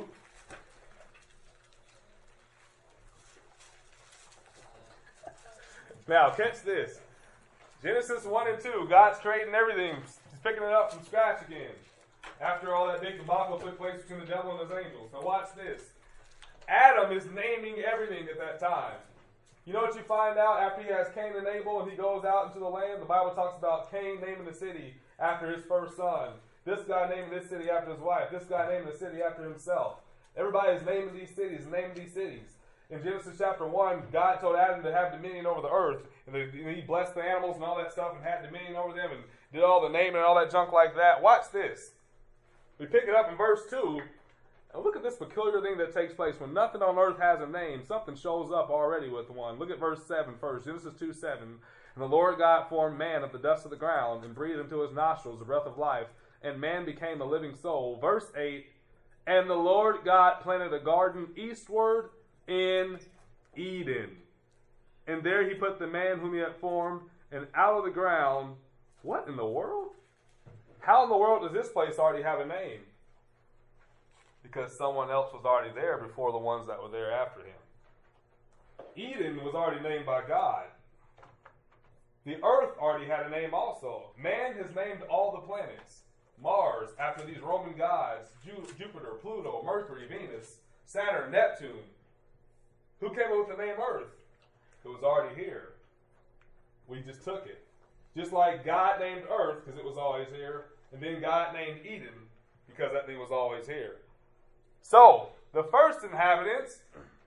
Now, catch this. Genesis 1 and 2, God's creating everything. He's picking it up from scratch again. After all that big debacle took place between the devil and his angels. Now watch this. Adam is naming everything at that time. You know what you find out after he has Cain and Abel and he goes out into the land? The Bible talks about Cain naming the city after his first son. This guy naming this city after his wife. This guy naming the city after himself. Everybody is naming these cities, In Genesis chapter 1, God told Adam to have dominion over the earth. And he blessed the animals and all that stuff and had dominion over them and did all the naming and all that junk like that. Watch this. We pick it up in verse 2. And look at this peculiar thing that takes place. When nothing on earth has a name, something shows up already with one. Look at verse 7 first. Genesis 2:7. And the Lord God formed man of the dust of the ground and breathed into his nostrils the breath of life. And man became a living soul. Verse 8. And the Lord God planted a garden eastward in Eden. And there he put the man whom he had formed, and out of the ground. What in the world? How in the world does this place already have a name? Because someone else was already there before the ones that were there after him. Eden was already named by God. The earth already had a name also. Man has named all the planets. Mars, after these Roman gods, Jupiter, Pluto, Mercury, Venus, Saturn, Neptune. Who came up with the name Earth? It was already here. We just took it. Just like God named Earth because it was always here, and then God named Eden because that thing was always here. So, the first inhabitants,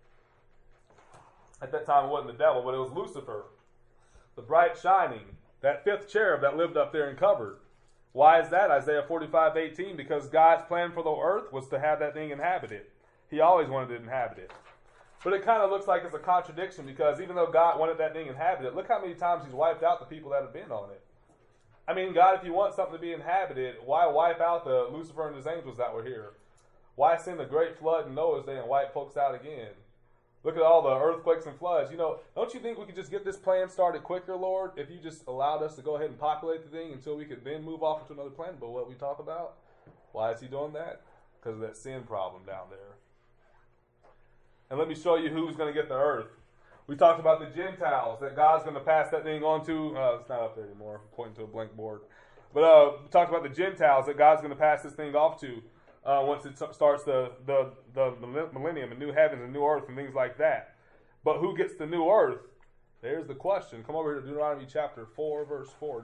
at that time it wasn't the devil, but it was Lucifer, the bright shining, that fifth cherub that lived up there and covered. Why is that? Isaiah 45:18, because God's plan for the earth was to have that thing inhabited. He always wanted it inhabited. But it kind of looks like it's a contradiction because even though God wanted that thing inhabited, look how many times he's wiped out the people that have been on it. I mean, God, if you want something to be inhabited, why wipe out the Lucifer and his angels that were here? Why send a great flood in Noah's day and wipe folks out again? Look at all the earthquakes and floods. You know, don't you think we could just get this plan started quicker, Lord, if you just allowed us to go ahead and populate the thing until we could then move off into another planet? But what we talk about, why is he doing that? Because of that sin problem down there. And let me show you who's going to get the earth. We talked about the Gentiles, that God's going to pass that thing on to. It's not up there anymore. I'm pointing to a blank board. But we talked about the Gentiles that God's going to pass this thing off to once it starts the millennium, and new heavens and new earth and things like that. But who gets the new earth? There's the question. Come over here to Deuteronomy chapter 4, verse 40.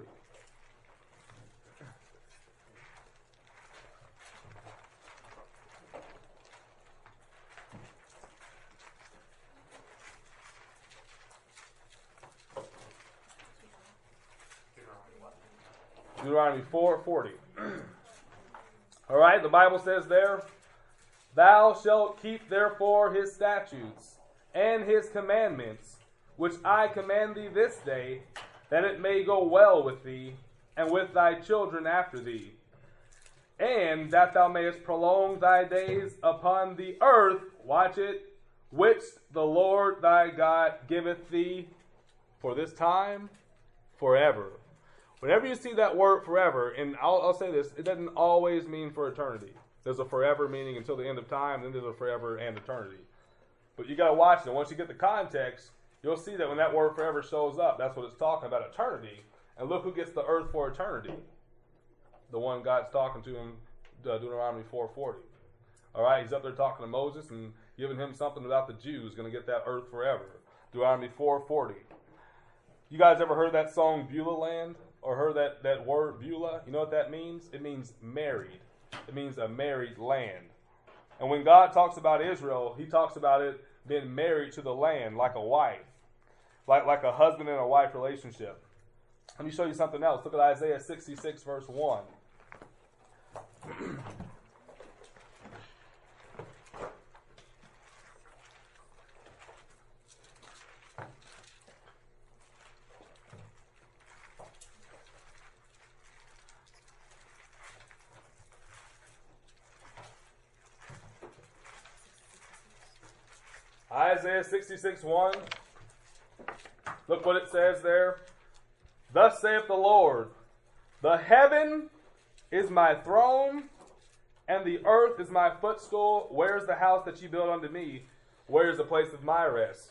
Deuteronomy 4:40. All right, the Bible says there, Thou shalt keep therefore his statutes and his commandments, which I command thee this day, that it may go well with thee and with thy children after thee, and that thou mayest prolong thy days upon the earth, watch it, which the Lord thy God giveth thee for this time, forever. Whenever you see that word forever, and I'll say this, it doesn't always mean for eternity. There's a forever meaning until the end of time, then there's a forever and eternity. But you got to watch it. Once you get the context, you'll see that when that word forever shows up, that's what it's talking about, eternity. And look who gets the earth for eternity. The one God's talking to in Deuteronomy 4:40. All right, he's up there talking to Moses and giving him something about the Jews going to get that earth forever. Deuteronomy 4:40. You guys ever heard that song Beulah Land? Or heard that word Beulah? You know what that means? It means married. It means a married land. And when God talks about Israel, he talks about it being married to the land like a wife. Like a husband and a wife relationship. Let me show you something else. Look at Isaiah 66 verse 1. Isaiah 66:1. Look what it says there. Thus saith the Lord, the heaven is my throne, and the earth is my footstool. Where is the house that you built unto me? Where is the place of my rest?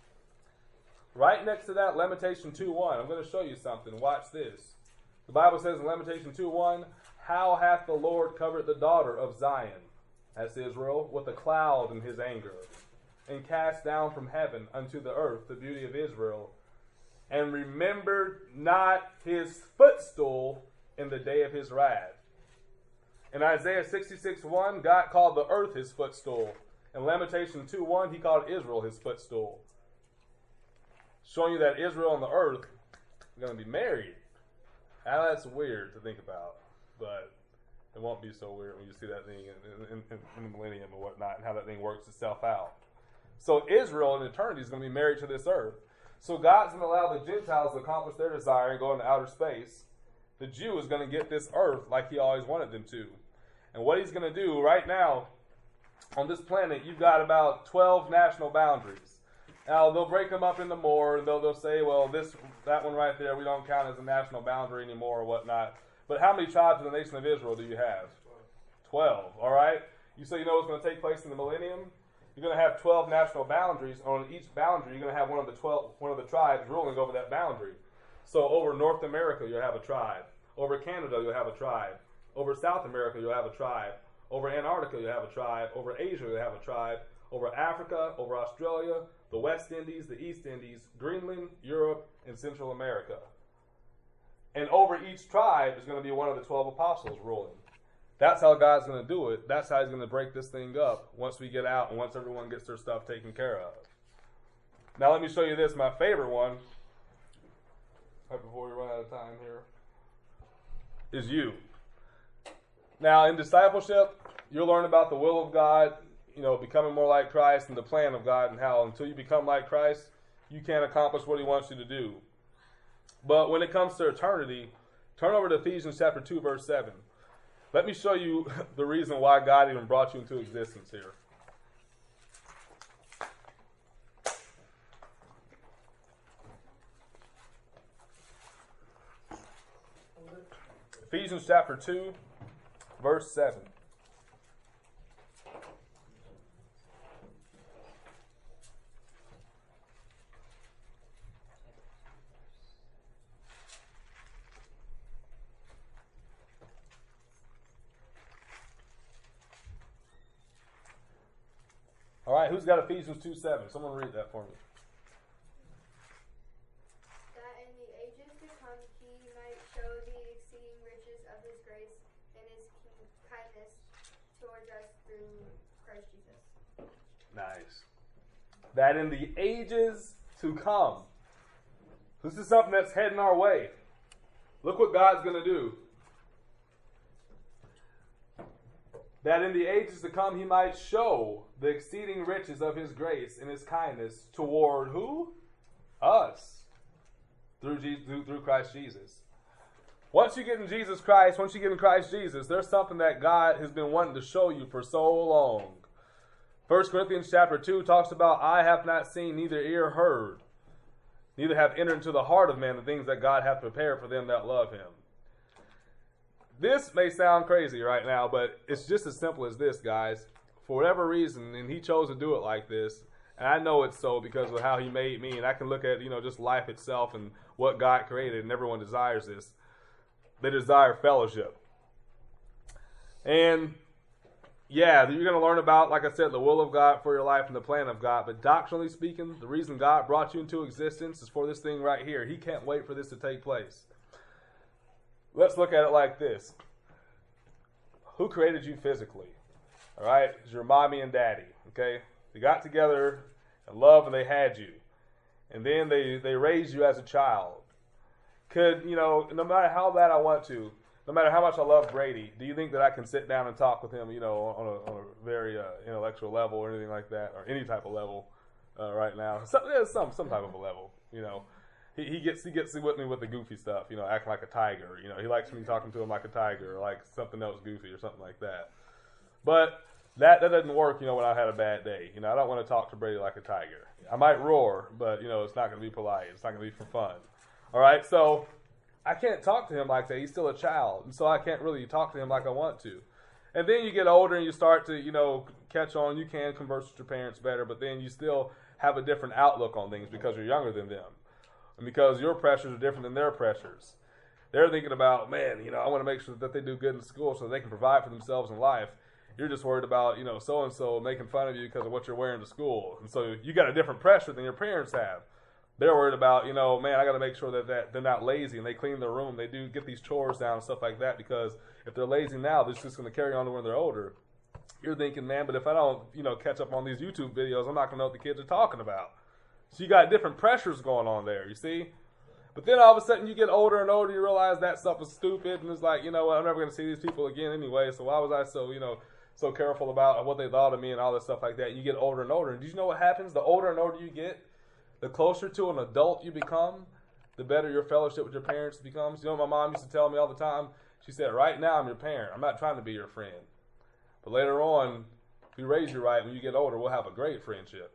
Right next to that, Lamentation 2:1. I'm going to show you something. Watch this. The Bible says in Lamentation 2:1, how hath the Lord covered the daughter of Zion, that's Israel, with a cloud in his anger, and cast down from heaven unto the earth the beauty of Israel, and remembered not his footstool in the day of his wrath. In Isaiah 66:1, God called the earth his footstool. In Lamentation 2:1, he called Israel his footstool. Showing you that Israel and the earth are going to be married. Now that's weird to think about, but it won't be so weird when you see that thing in the millennium and whatnot, and how that thing works itself out. So Israel in eternity is going to be married to this earth. So God's going to allow the Gentiles to accomplish their desire and go into outer space. The Jew is going to get this earth like he always wanted them to. And what he's going to do right now, on this planet, you've got about 12 national boundaries. Now, they'll break them up into more, and they'll say, well, that one right there, we don't count as a national boundary anymore or whatnot. But how many tribes in the nation of Israel do you have? 12, all right? You say you know what's going to take place in the millennium? You're going to have 12 national boundaries. On each boundary, you're going to have one of the tribes ruling over that boundary. So over North America, you'll have a tribe. Over Canada, you'll have a tribe. Over South America, you'll have a tribe. Over Antarctica, you'll have a tribe. Over Asia, you'll have a tribe. Over Africa, over Australia, the West Indies, the East Indies, Greenland, Europe, and Central America. And over each tribe is going to be one of the 12 apostles ruling. That's how God's going to do it. That's how he's going to break this thing up once we get out and once everyone gets their stuff taken care of. Now let me show you this, my favorite one, right before we run out of time here, is you. Now in discipleship, you'll learn about the will of God, becoming more like Christ, and the plan of God, and how until you become like Christ, you can't accomplish what he wants you to do. But when it comes to eternity, turn over to Ephesians chapter 2, verse 7. Let me show you the reason why God even brought you into existence here. Ephesians chapter 2, verse 7. All right, who's got Ephesians 2:7? Someone read that for me. That in the ages to come he might show the exceeding riches of his grace and his kindness towards us through Christ Jesus. Nice. That in the ages to come. This is something that's heading our way. Look what God's going to do. That in the ages to come he might show the exceeding riches of his grace and his kindness toward who? Us. Through Christ Jesus. Once you get in Jesus Christ, once you get in Christ Jesus, there's something that God has been wanting to show you for so long. 1 Corinthians chapter 2 talks about, eye hath not seen, neither ear heard, neither have entered into the heart of man the things that God hath prepared for them that love him. This may sound crazy right now, but it's just as simple as this, guys. For whatever reason, and he chose to do it like this, and I know it's so because of how he made me, and I can look at, just life itself and what God created, and everyone desires this. They desire fellowship. And, yeah, you're going to learn about, like I said, the will of God for your life and the plan of God, but doctrinally speaking, the reason God brought you into existence is for this thing right here. He can't wait for this to take place. Let's look at it like this. Who created you physically? All right, it's your mommy and daddy, okay? They got together in love and they had you. And then they raised you as a child. Could, no matter how bad I want to, no matter how much I love Brady, do you think that I can sit down and talk with him, on a very intellectual level or anything like that, or any type of level right now? Some type of a level, He gets with me with the goofy stuff, acting like a tiger. He likes me talking to him like a tiger or like something else goofy or something like that. But That doesn't work, when I had a bad day. I don't want to talk to Brady like a tiger. I might roar, but, it's not going to be polite. It's not going to be for fun. All right, so I can't talk to him like that. He's still a child, and so I can't really talk to him like I want to. And then you get older and you start to, catch on. You can converse with your parents better, but then you still have a different outlook on things because you're younger than them. And because your pressures are different than their pressures. They're thinking about, man, I want to make sure that they do good in school so they can provide for themselves in life. You're just worried about, so-and-so making fun of you because of what you're wearing to school. And so you got a different pressure than your parents have. They're worried about, man, I got to make sure that they're not lazy and they clean their room. They do get these chores down and stuff like that, because if they're lazy now, this is just going to carry on to when they're older. You're thinking, man, but if I don't, catch up on these YouTube videos, I'm not going to know what the kids are talking about. So you got different pressures going on there, you see? But then all of a sudden you get older and older, you realize that stuff is stupid, and it's like, I'm never going to see these people again anyway, so why was I so careful about what they thought of me and all this stuff like that. You get older and older. And do you know what happens? The older and older you get, the closer to an adult you become, the better your fellowship with your parents becomes. You know what my mom used to tell me all the time? She said, right now I'm your parent. I'm not trying to be your friend. But later on, if we raise you right, when you get older, we'll have a great friendship.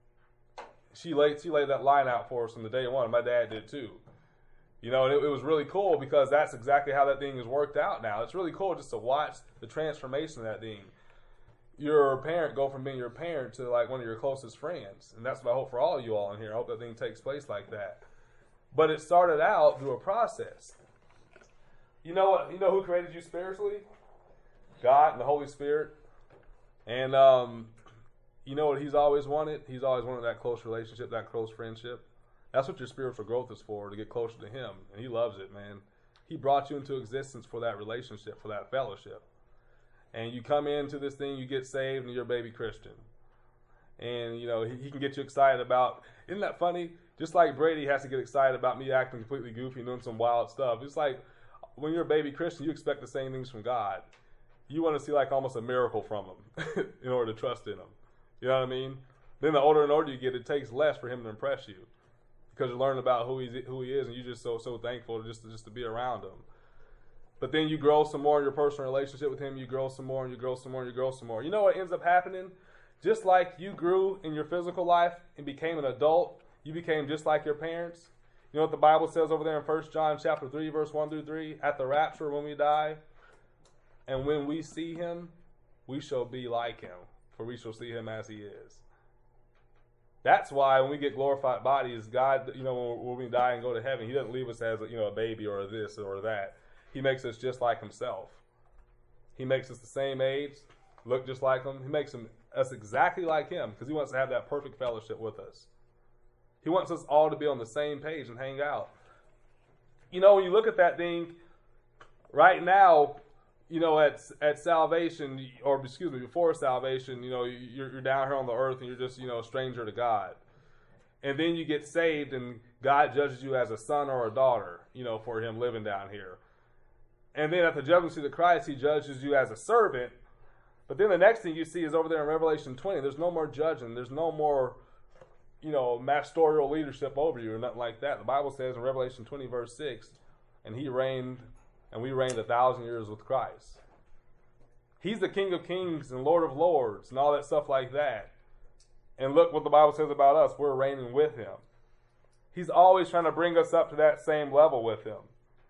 She laid that line out for us from the day one. My dad did too. And it was really cool because that's exactly how that thing has worked out now. It's really cool just to watch the transformation of that thing. Your parent go from being your parent to like one of your closest friends. And that's what I hope for all of you all in here. I hope that thing takes place like that. But it started out through a process. You know what? You know who created you spiritually? God and the Holy Spirit. And you know what He's always wanted? He's always wanted that close relationship, that close friendship. That's what your spiritual growth is for, to get closer to Him. And He loves it, man. He brought you into existence for that relationship, for that fellowship. And you come into this thing, you get saved, and you're a baby Christian. And, He can get you excited about, isn't that funny? Just like Brady has to get excited about me acting completely goofy and doing some wild stuff. It's like when you're a baby Christian, you expect the same things from God. You want to see like almost a miracle from Him in order to trust in Him. You know what I mean? Then the older and older you get, it takes less for Him to impress you. Because you're learning about who he is, and you're just so thankful just to be around Him. But then you grow some more in your personal relationship with Him. You grow some more, and you grow some more, and you grow some more. You know what ends up happening? Just like you grew in your physical life and became an adult, you became just like your parents. You know what the Bible says over there in 1 John chapter 3, verse 1 through 3? At the rapture, when we die, and when we see Him, we shall be like Him, for we shall see Him as He is. That's why when we get glorified bodies, God, when we die and go to heaven, He doesn't leave us as a baby or this or that. He makes us just like Himself. He makes us the same age, look just like Him. He makes us exactly like Him because He wants to have that perfect fellowship with us. He wants us all to be on the same page and hang out. When you look at that thing, right now, at salvation, or excuse me, before salvation, you're down here on the earth and you're just, a stranger to God. And then you get saved and God judges you as a son or a daughter, for Him living down here. And then at the judgment seat of Christ, He judges you as a servant. But then the next thing you see is over there in Revelation 20, there's no more judging. There's no more, magisterial leadership over you or nothing like that. The Bible says in Revelation 20, verse 6, and He reigned, and we reigned 1,000 years with Christ. He's the King of Kings and Lord of Lords and all that stuff like that. And look what the Bible says about us. We're reigning with Him. He's always trying to bring us up to that same level with Him.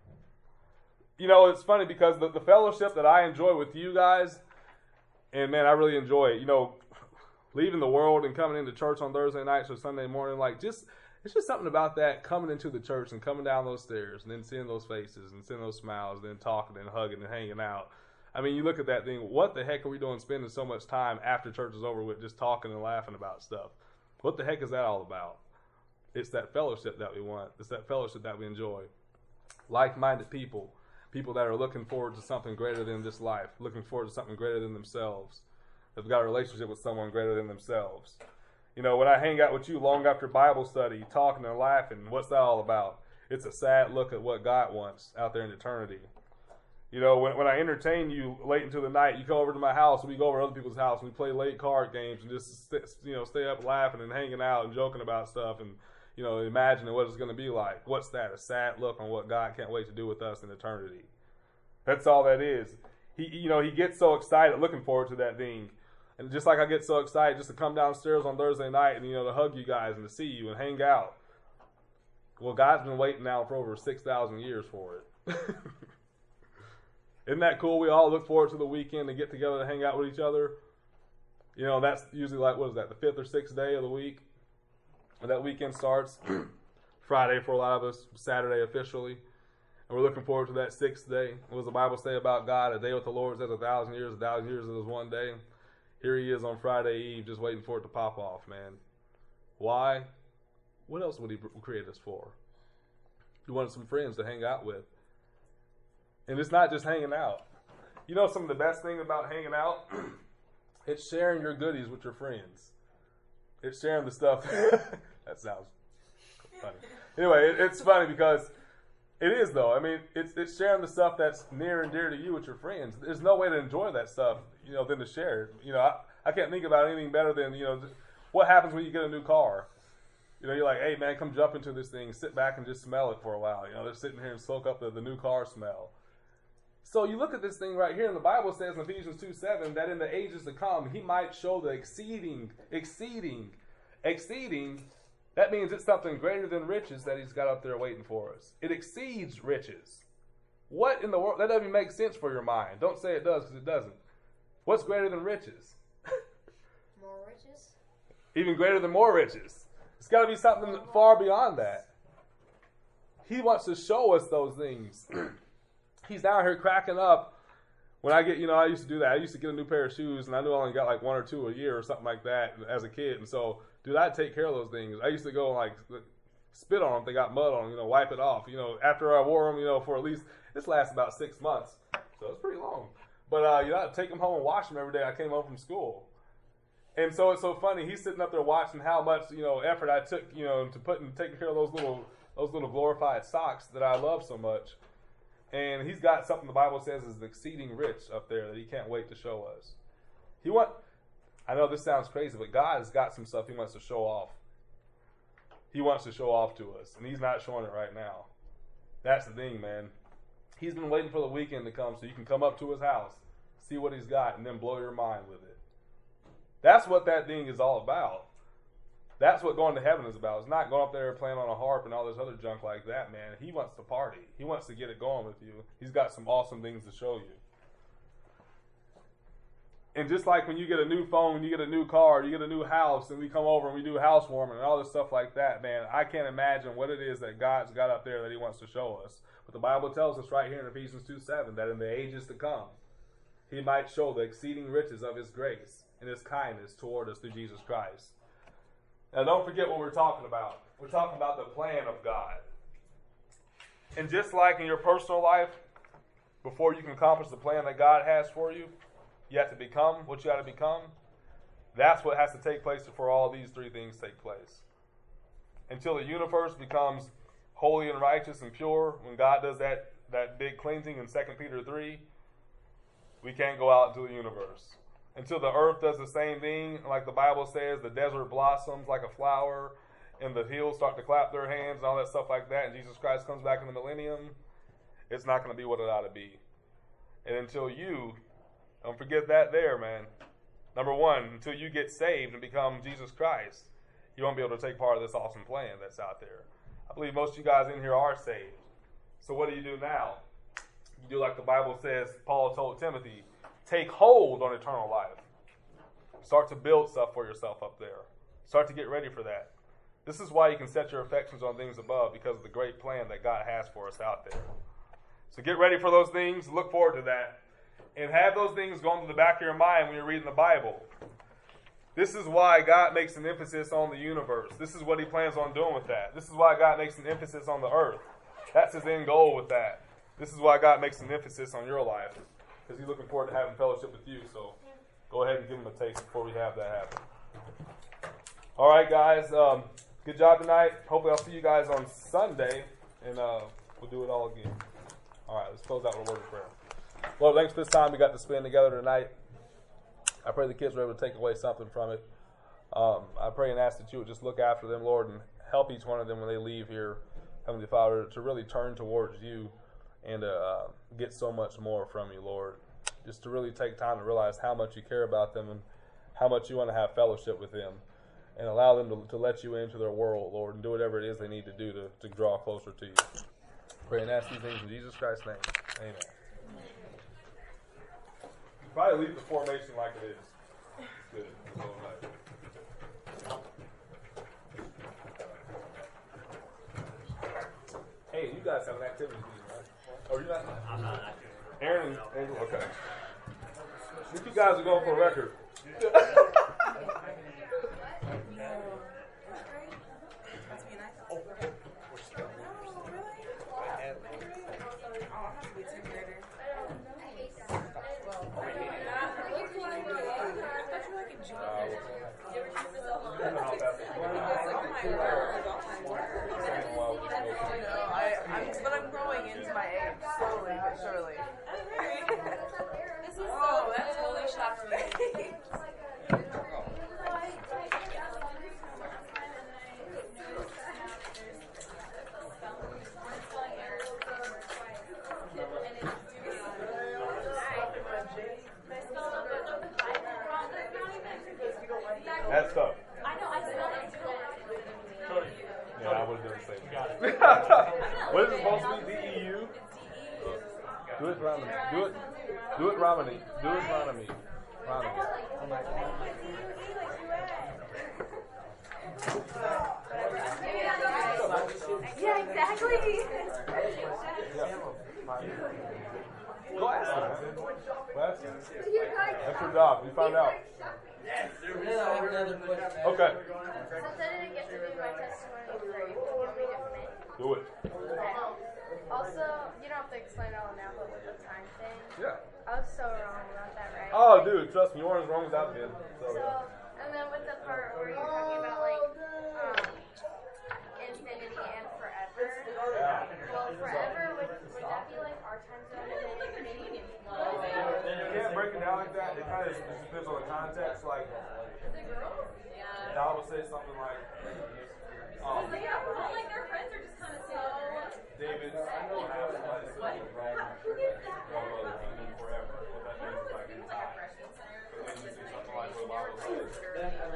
It's funny because the fellowship that I enjoy with you guys, and man, I really enjoy it. Leaving the world and coming into church on Thursday nights or Sunday morning, it's just something about that, coming into the church and coming down those stairs and then seeing those faces and seeing those smiles and then talking and hugging and hanging out. I mean, you look at that thing, what the heck are we doing spending so much time after church is over with just talking and laughing about stuff? What the heck is that all about? It's that fellowship that we want. It's that fellowship that we enjoy. Like-minded people that are looking forward to something greater than this life, looking forward to something greater than themselves. They've got a relationship with someone greater than themselves. When I hang out with you long after Bible study, talking and laughing, what's that all about? It's a sad look at what God wants out there in eternity. When I entertain you late into the night, you come over to my house, we go over to other people's house, and we play late card games and just stay up laughing and hanging out and joking about stuff and imagining what it's going to be like. What's that? A sad look on what God can't wait to do with us in eternity. That's all that is. He gets so excited looking forward to that thing. And just like I get so excited just to come downstairs on Thursday night and, to hug you guys and to see you and hang out. Well, God's been waiting now for over 6,000 years for it. Isn't that cool? We all look forward to the weekend to get together to hang out with each other. That's usually like, what is that, the 5th or 6th day of the week? And that weekend starts Friday for a lot of us, Saturday officially. And we're looking forward to that 6th day. What does the Bible say about God? A day with the Lord is as 1,000 years. 1,000 years is one day. Here he is on Friday Eve just waiting for it to pop off, man. Why? What else would he create us for? He wanted some friends to hang out with. And it's not just hanging out. Some of the best thing about hanging out? It's sharing your goodies with your friends. It's sharing the stuff. That sounds funny. Anyway, it's funny because it is, though. I mean, it's sharing the stuff that's near and dear to you with your friends. There's no way to enjoy that stuff, than to share. I can't think about anything better than, what happens when you get a new car. You're like, hey, man, come jump into this thing. Sit back and just smell it for a while. They're sitting here and soak up the new car smell. So you look at this thing right here, and the Bible says in Ephesians 2:7 that in the ages to come, he might show the exceeding. That means it's something greater than riches that he's got up there waiting for us. It exceeds riches. What in the world? That doesn't even make sense for your mind. Don't say it does, because it doesn't. What's greater than riches? More riches? Even greater than more riches. It's got to be something far beyond that. He wants to show us those things. He's down here cracking up. When I get, I used to do that. I used to get a new pair of shoes, and I knew I only got like 1 or 2 a year or something like that as a kid. And so, dude, I'd take care of those things. I used to go and like spit on them if they got mud on them, wipe it off. After I wore them, for at least, this lasts about 6 months. So it's pretty long. But, I'd take them home and wash them every day I came home from school. And so it's so funny. He's sitting up there watching how much, effort I took, to put and taking care of those little glorified socks that I love so much. And he's got something the Bible says is exceeding rich up there that he can't wait to show us. I know this sounds crazy, but God has got some stuff he wants to show off. He wants to show off to us, and he's not showing it right now. That's the thing, man. He's been waiting for the weekend to come so you can come up to his house, see what he's got, and then blow your mind with it. That's what that thing is all about. That's what going to heaven is about. It's not going up there playing on a harp and all this other junk like that, man. He wants to party. He wants to get it going with you. He's got some awesome things to show you. And just like when you get a new phone, you get a new car, you get a new house, and we come over and we do housewarming and all this stuff like that, man, I can't imagine what it is that God's got up there that he wants to show us. But the Bible tells us right here in Ephesians 2:7 that in the ages to come, he might show the exceeding riches of his grace and his kindness toward us through Jesus Christ. Now, don't forget what we're talking about. We're talking about the plan of God. And just like in your personal life, before you can accomplish the plan that God has for you, you have to become what you got to become. That's what has to take place before all these 3 things take place. Until the universe becomes holy and righteous and pure, when God does that big cleansing in 2 Peter 3, we can't go out into the universe. Until the earth does the same thing, like the Bible says, the desert blossoms like a flower, and the hills start to clap their hands and all that stuff like that, and Jesus Christ comes back in the millennium, it's not going to be what it ought to be. And until you, don't forget that there, man. Number 1, until you get saved and become Jesus Christ, you won't be able to take part of this awesome plan that's out there. I believe most of you guys in here are saved. So what do you do now? You do like the Bible says, Paul told Timothy, take hold on eternal life. Start to build stuff for yourself up there. Start to get ready for that. This is why you can set your affections on things above, because of the great plan that God has for us out there. So get ready for those things. Look forward to that. And have those things go into the back of your mind when you're reading the Bible. This is why God makes an emphasis on the universe. This is what he plans on doing with that. This is why God makes an emphasis on the earth. That's his end goal with that. This is why God makes an emphasis on your life, because he's looking forward to having fellowship with you. So go ahead and give him a taste before we have that happen. All right, guys. Good job tonight. Hopefully I'll see you guys on Sunday, and we'll do it all again. All right, let's close out with a word of prayer. Lord, thanks for this time we got to spend together tonight. I pray the kids were able to take away something from it. I pray and ask that you would just look after them, Lord, and help each one of them when they leave here, Heavenly Father, to really turn towards you and get so much more from you, Lord. Just to really take time to realize how much you care about them and how much you want to have fellowship with them and allow them to let you into their world, Lord, and do whatever it is they need to do to draw closer to you. Pray and ask these things in Jesus Christ's name. Amen. You probably leave the formation like it is. It's good. It's all right. Hey, you guys have an activity meeting, right? Oh, you're not? I'm not active. Aaron and Angel, okay. You guys are going for a record. But I'm growing into my age, slowly but surely. Whoa, that totally shocked me. That's tough. I know, I spelled it. Yeah, I would have done the same. What is it supposed to be? DEU? Do it, Romney. Do it. Do it, Romney. Do it, Romney. Yeah, exactly. Go ask him. Go ask him. That's your job. You find out. Okay. Since I didn't get to do my testimony for you, can you read it for me? Do it. Okay. Also, you don't have to explain it all now, but with the time thing. Yeah. I was so wrong about that, right? Oh, dude, trust me, you weren't as wrong as I've been. So, and then with the part where you're talking about, like, infinity and forever. Yeah. Well, forever, would that be, like, our time zone and then infinity? You can't break it down like that. It kind of depends on the context. Like, God will say something like, their friends are just kind of so. David will have a place in the throne of the kingdom forever. What that means is like in time. But then you see something like what the Bible says. Well,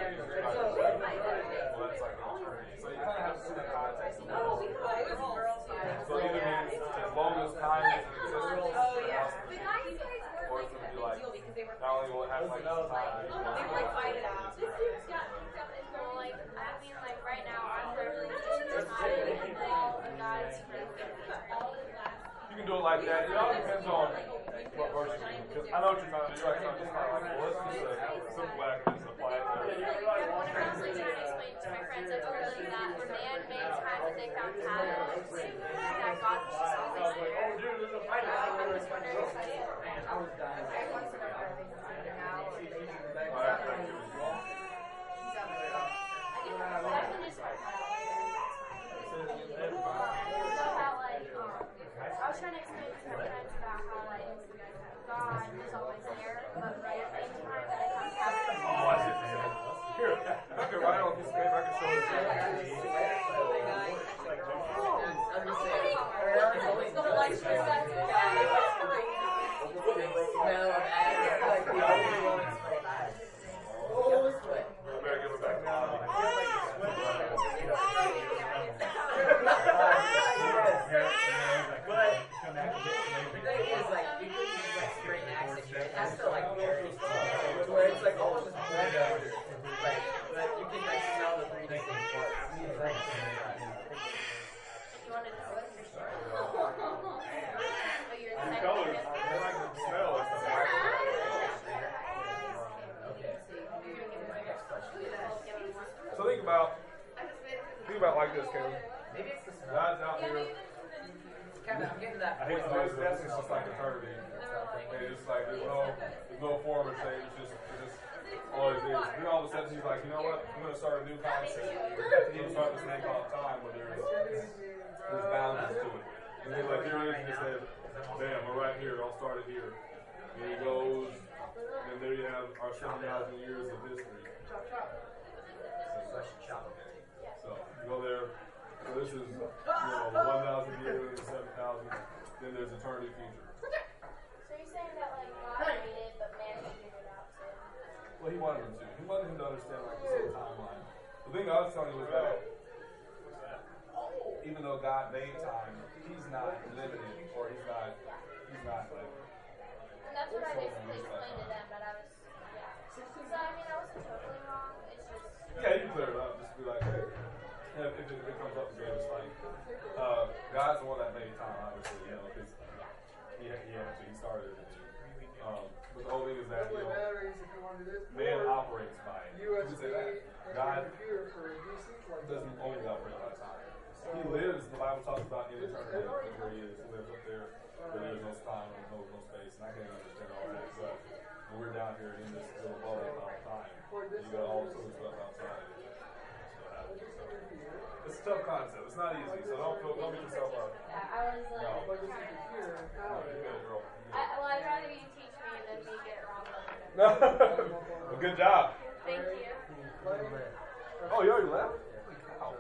that's like an eternity. So you kind of have to see the context of what it is. So it either means as long as time is in existence, or it's going to be like, not only will it have like time, They would like fight it out. Well, like, I mean, like, right now, I'm privileged to time and all of God's you can do it like that. It all depends on what verse you read. Because I know what you're trying to do. You're like, just kind of like, well, let's just a simple acronym apply it to When I was like trying to explain to my friends, I told them that man made time when they found paths, that God was just always there. I'm just wondering if I was dying. I want to know how things are now. I can just I was trying to explain to my friends about how, like, God is always there, but at the same time, when they come past us, oh, I see. Here, I can write on this paper. I can show I better give it back now. So think about like this, Kevin. God's out here. I'm getting that. I hate to do this, but it's just like eternity. And it's just like there's no form of change. It's just always is. Then all of a sudden he's like, you know what? I'm going to start a new concept. I'm going to start this thing called time, where there's boundaries to it. And then like here it is, and it says, bam, we're right here. I'll start it here. And he goes, and there you have our 7,000 years of history. So you go there. So this is, the 1,000 years, the 7,000. Then there's eternity future. So you're saying that, like, God made it, but man figured it out too? Well, he wanted The thing I was telling you was that even though God made time, He's not limited, or He's not like. And that's what I basically explained to them, but I was, So, I mean, I wasn't totally wrong. It's just. Yeah, you can clear it up. Just be like, hey, if it comes up again, it's like, God's the one that made time, obviously, you know, because he started it. But the whole thing is that, you know, man operates by it. You can say that. God doesn't only operate by time. He lives, the Bible talks about in eternity, where he is. He lives up there, where there's no time, no space, and I can't understand all that. But when we're down here in this little bubble all the time, you got all sorts of stuff outside. It's a tough concept. It's not easy, so don't beat yourself up. I was like, no. You're good, girl. well, I'd rather you teach me than me get it wrong. Well, good job. Thank you. Oh, you already left? Wow.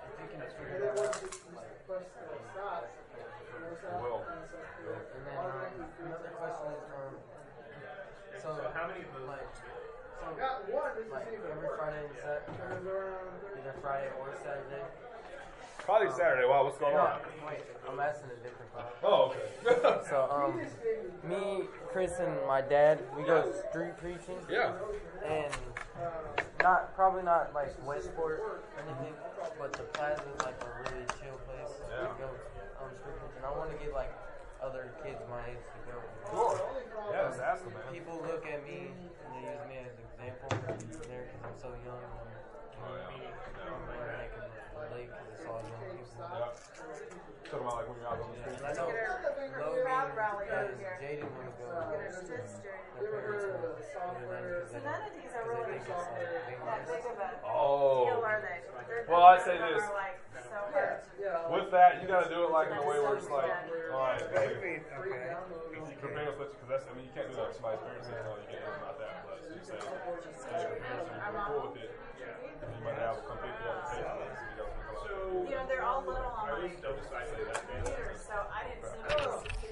Well. And then another question is so how many of those like every Friday and either Friday or Saturday? Probably Saturday. Wow, what's going on? Wait, I'm asking a different question. Oh, okay. So me, Chris, and my dad, we go street preaching. Yeah. And probably not like Westport or anything, but the Plaza is like a really chill place to go street preaching. I want to get like other kids my age to go. Sure. Yeah, just ask them, man. People look at me and they use me as an example there because I'm so young. I'm glad they can relate because it's all young people. Yeah. Talking about like when you're out on the street. I know Logan because Jaden want to go. So none of these are really that big of a deal, are they? Well, I'd say this. Like, so hard to With that, you got to do it like in a way where it's like, all right, hey, prepare us, because that's, I mean, you can't do that to somebody's parents saying, oh, you can't do it about that, but you say, hey, your parents are really cool with it, and you might have some people on the table, they're all little on my computer, so I didn't see